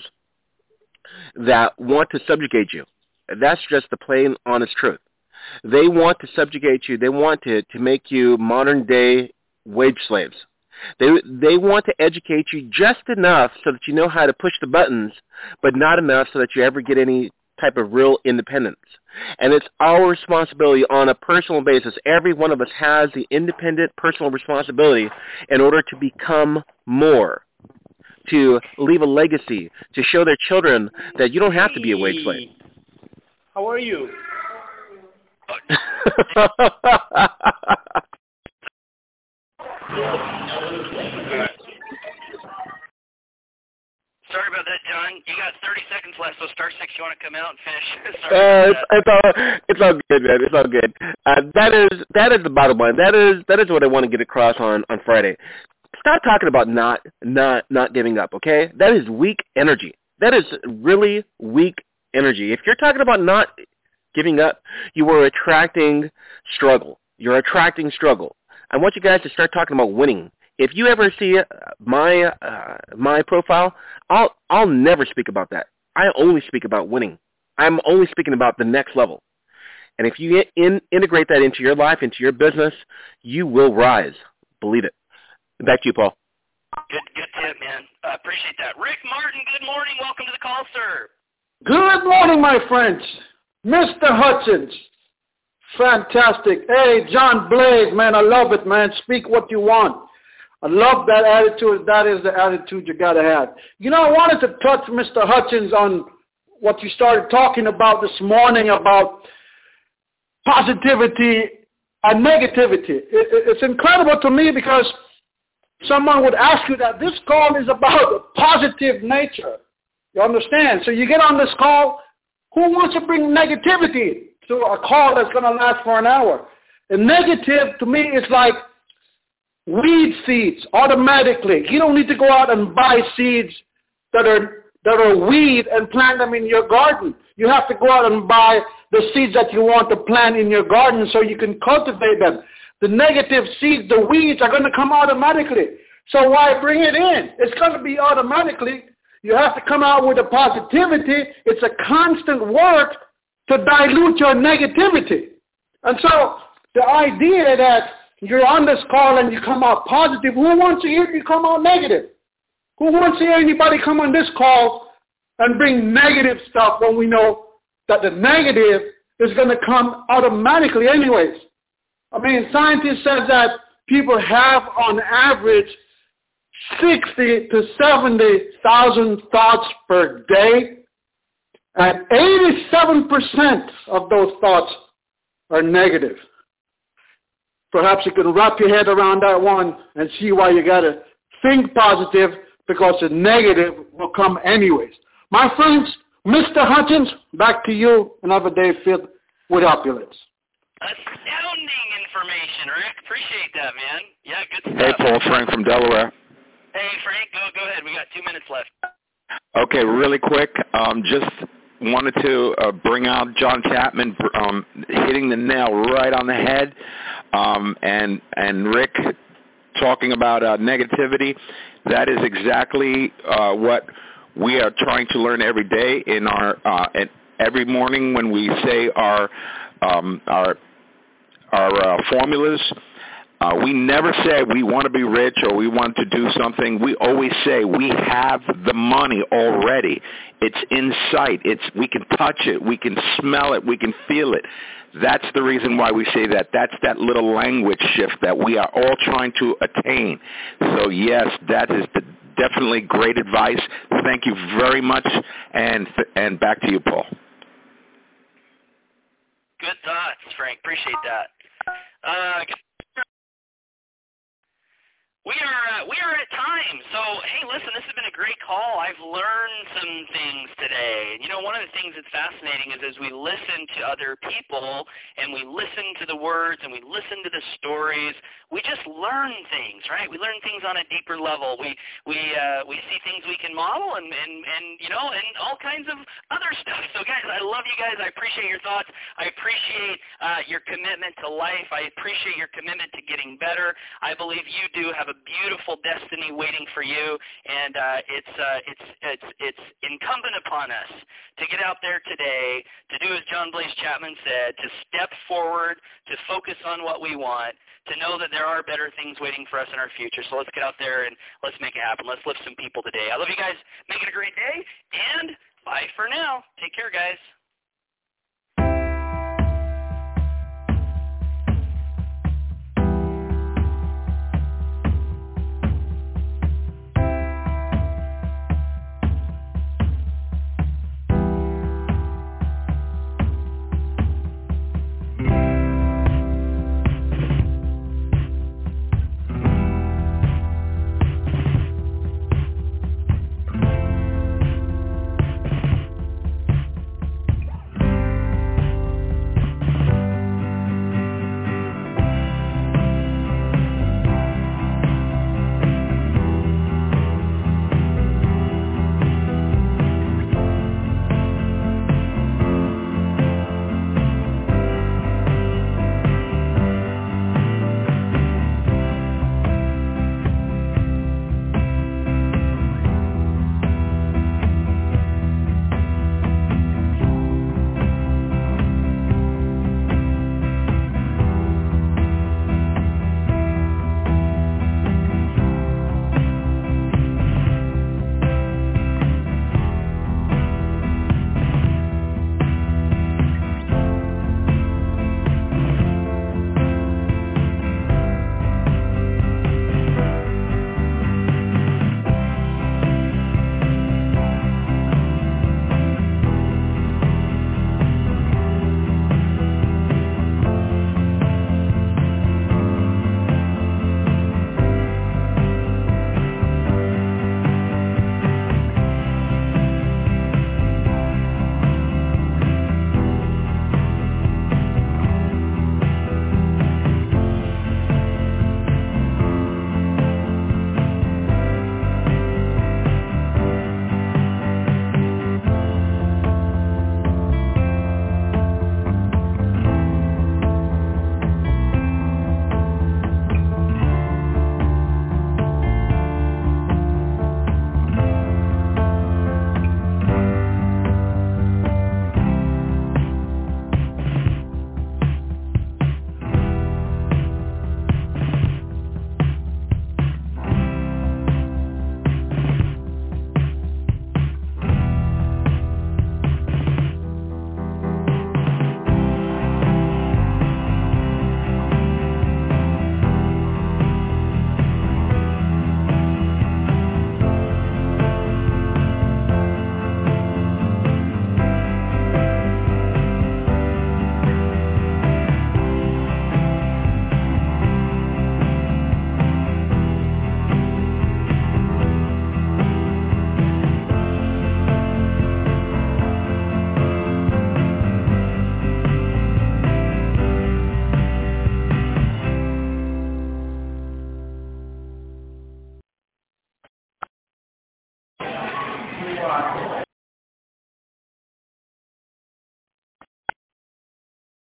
that want to subjugate you. That's just the plain, honest truth. They want to subjugate you. They want to make you modern-day wage slaves. They want to educate you just enough so that you know how to push the buttons, but not enough so that you ever get any type of real independence. And it's our responsibility on a personal basis. Every one of us has the independent personal responsibility in order to become more, to leave a legacy, to show their children that you don't have to be a wage slave. How are you? Sorry about that, John. You got 30 seconds left, so star 6, you want to come out and finish? It's all good, man. It's all good. That is the bottom line. That is what I want to get across on Friday. Stop talking about not giving up, okay? That is weak energy. That is really weak energy. If you're talking about not giving up, you are attracting struggle. You're attracting struggle. I want you guys to start talking about winning. If you ever see my profile, I'll never speak about that. I only speak about winning. I'm only speaking about the next level. And if you integrate that into your life, into your business, you will rise. Believe it. Back to you, Paul. Good tip, man. Appreciate that. Rick Martin, good morning. Welcome to the call, sir. Good morning, my friends. Mr. Hutchins. Fantastic. Hey, John Blaze, man, I love it, man. Speak what you want. I love that attitude. That is the attitude you got to have. You know, I wanted to touch Mr. Hutchins on what you started talking about this morning about positivity and negativity. It's incredible to me because someone would ask you that this call is about positive nature. You understand? So you get on this call, who wants to bring negativity to a call that's going to last for an hour? And negative to me is like weed seeds automatically. You don't need to go out and buy seeds that are weed and plant them in your garden. You have to go out and buy the seeds that you want to plant in your garden so you can cultivate them. The negative seeds, the weeds, are going to come automatically. So why bring it in? It's going to be automatically. You have to come out with a positivity. It's a constant work to dilute your negativity. And so the idea that you're on this call and you come out positive, who wants to hear you come out negative? Who wants to hear anybody come on this call and bring negative stuff when we know that the negative is going to come automatically anyways? I mean, scientists said that people have on average 60 to 70,000 thoughts per day, and 87% of those thoughts are negative. Perhaps you can wrap your head around that one and see why you got to think positive, because the negative will come anyways. My friends, Mr. Hutchins, back to you. Another day filled with opulence. Astounding information, Rick. Appreciate that, man. Yeah, good Hey, stuff. Paul, Frank from Delaware. Hey, Frank, go ahead. We got 2 minutes left. Okay, really quick. Just wanted to bring out John Chapman hitting the nail right on the head, and Rick talking about negativity. That is exactly what we are trying to learn every day in our every morning when we say our formulas. We never say we want to be rich or we want to do something. We always say we have the money already. It's in sight. We can touch it. We can smell it. We can feel it. That's the reason why we say that. That's that little language shift that we are all trying to attain. So, yes, that is definitely great advice. Thank you very much, and back to you, Paul. Good thoughts, Frank. Appreciate that. We are at time. So, hey, listen, this has been a great call. I've learned some things today. You know, one of the things that's fascinating is as we listen to other people and we listen to the words and we listen to the stories, we just learn things, right? We learn things on a deeper level. We see things we can model and you know, and all kinds of other stuff. So, guys, I love you guys. I appreciate your thoughts. I appreciate your commitment to life. I appreciate your commitment to getting better. I believe you do have a beautiful destiny waiting for you, and it's incumbent upon us to get out there today, to do as John Blaze Chapman said, to step forward, to focus on what we want, to know that there are better things waiting for us in our future. So let's get out there and let's make it happen. Let's lift some people today. I love you guys. Make it a great day, and bye for now. Take care, guys. o'clock.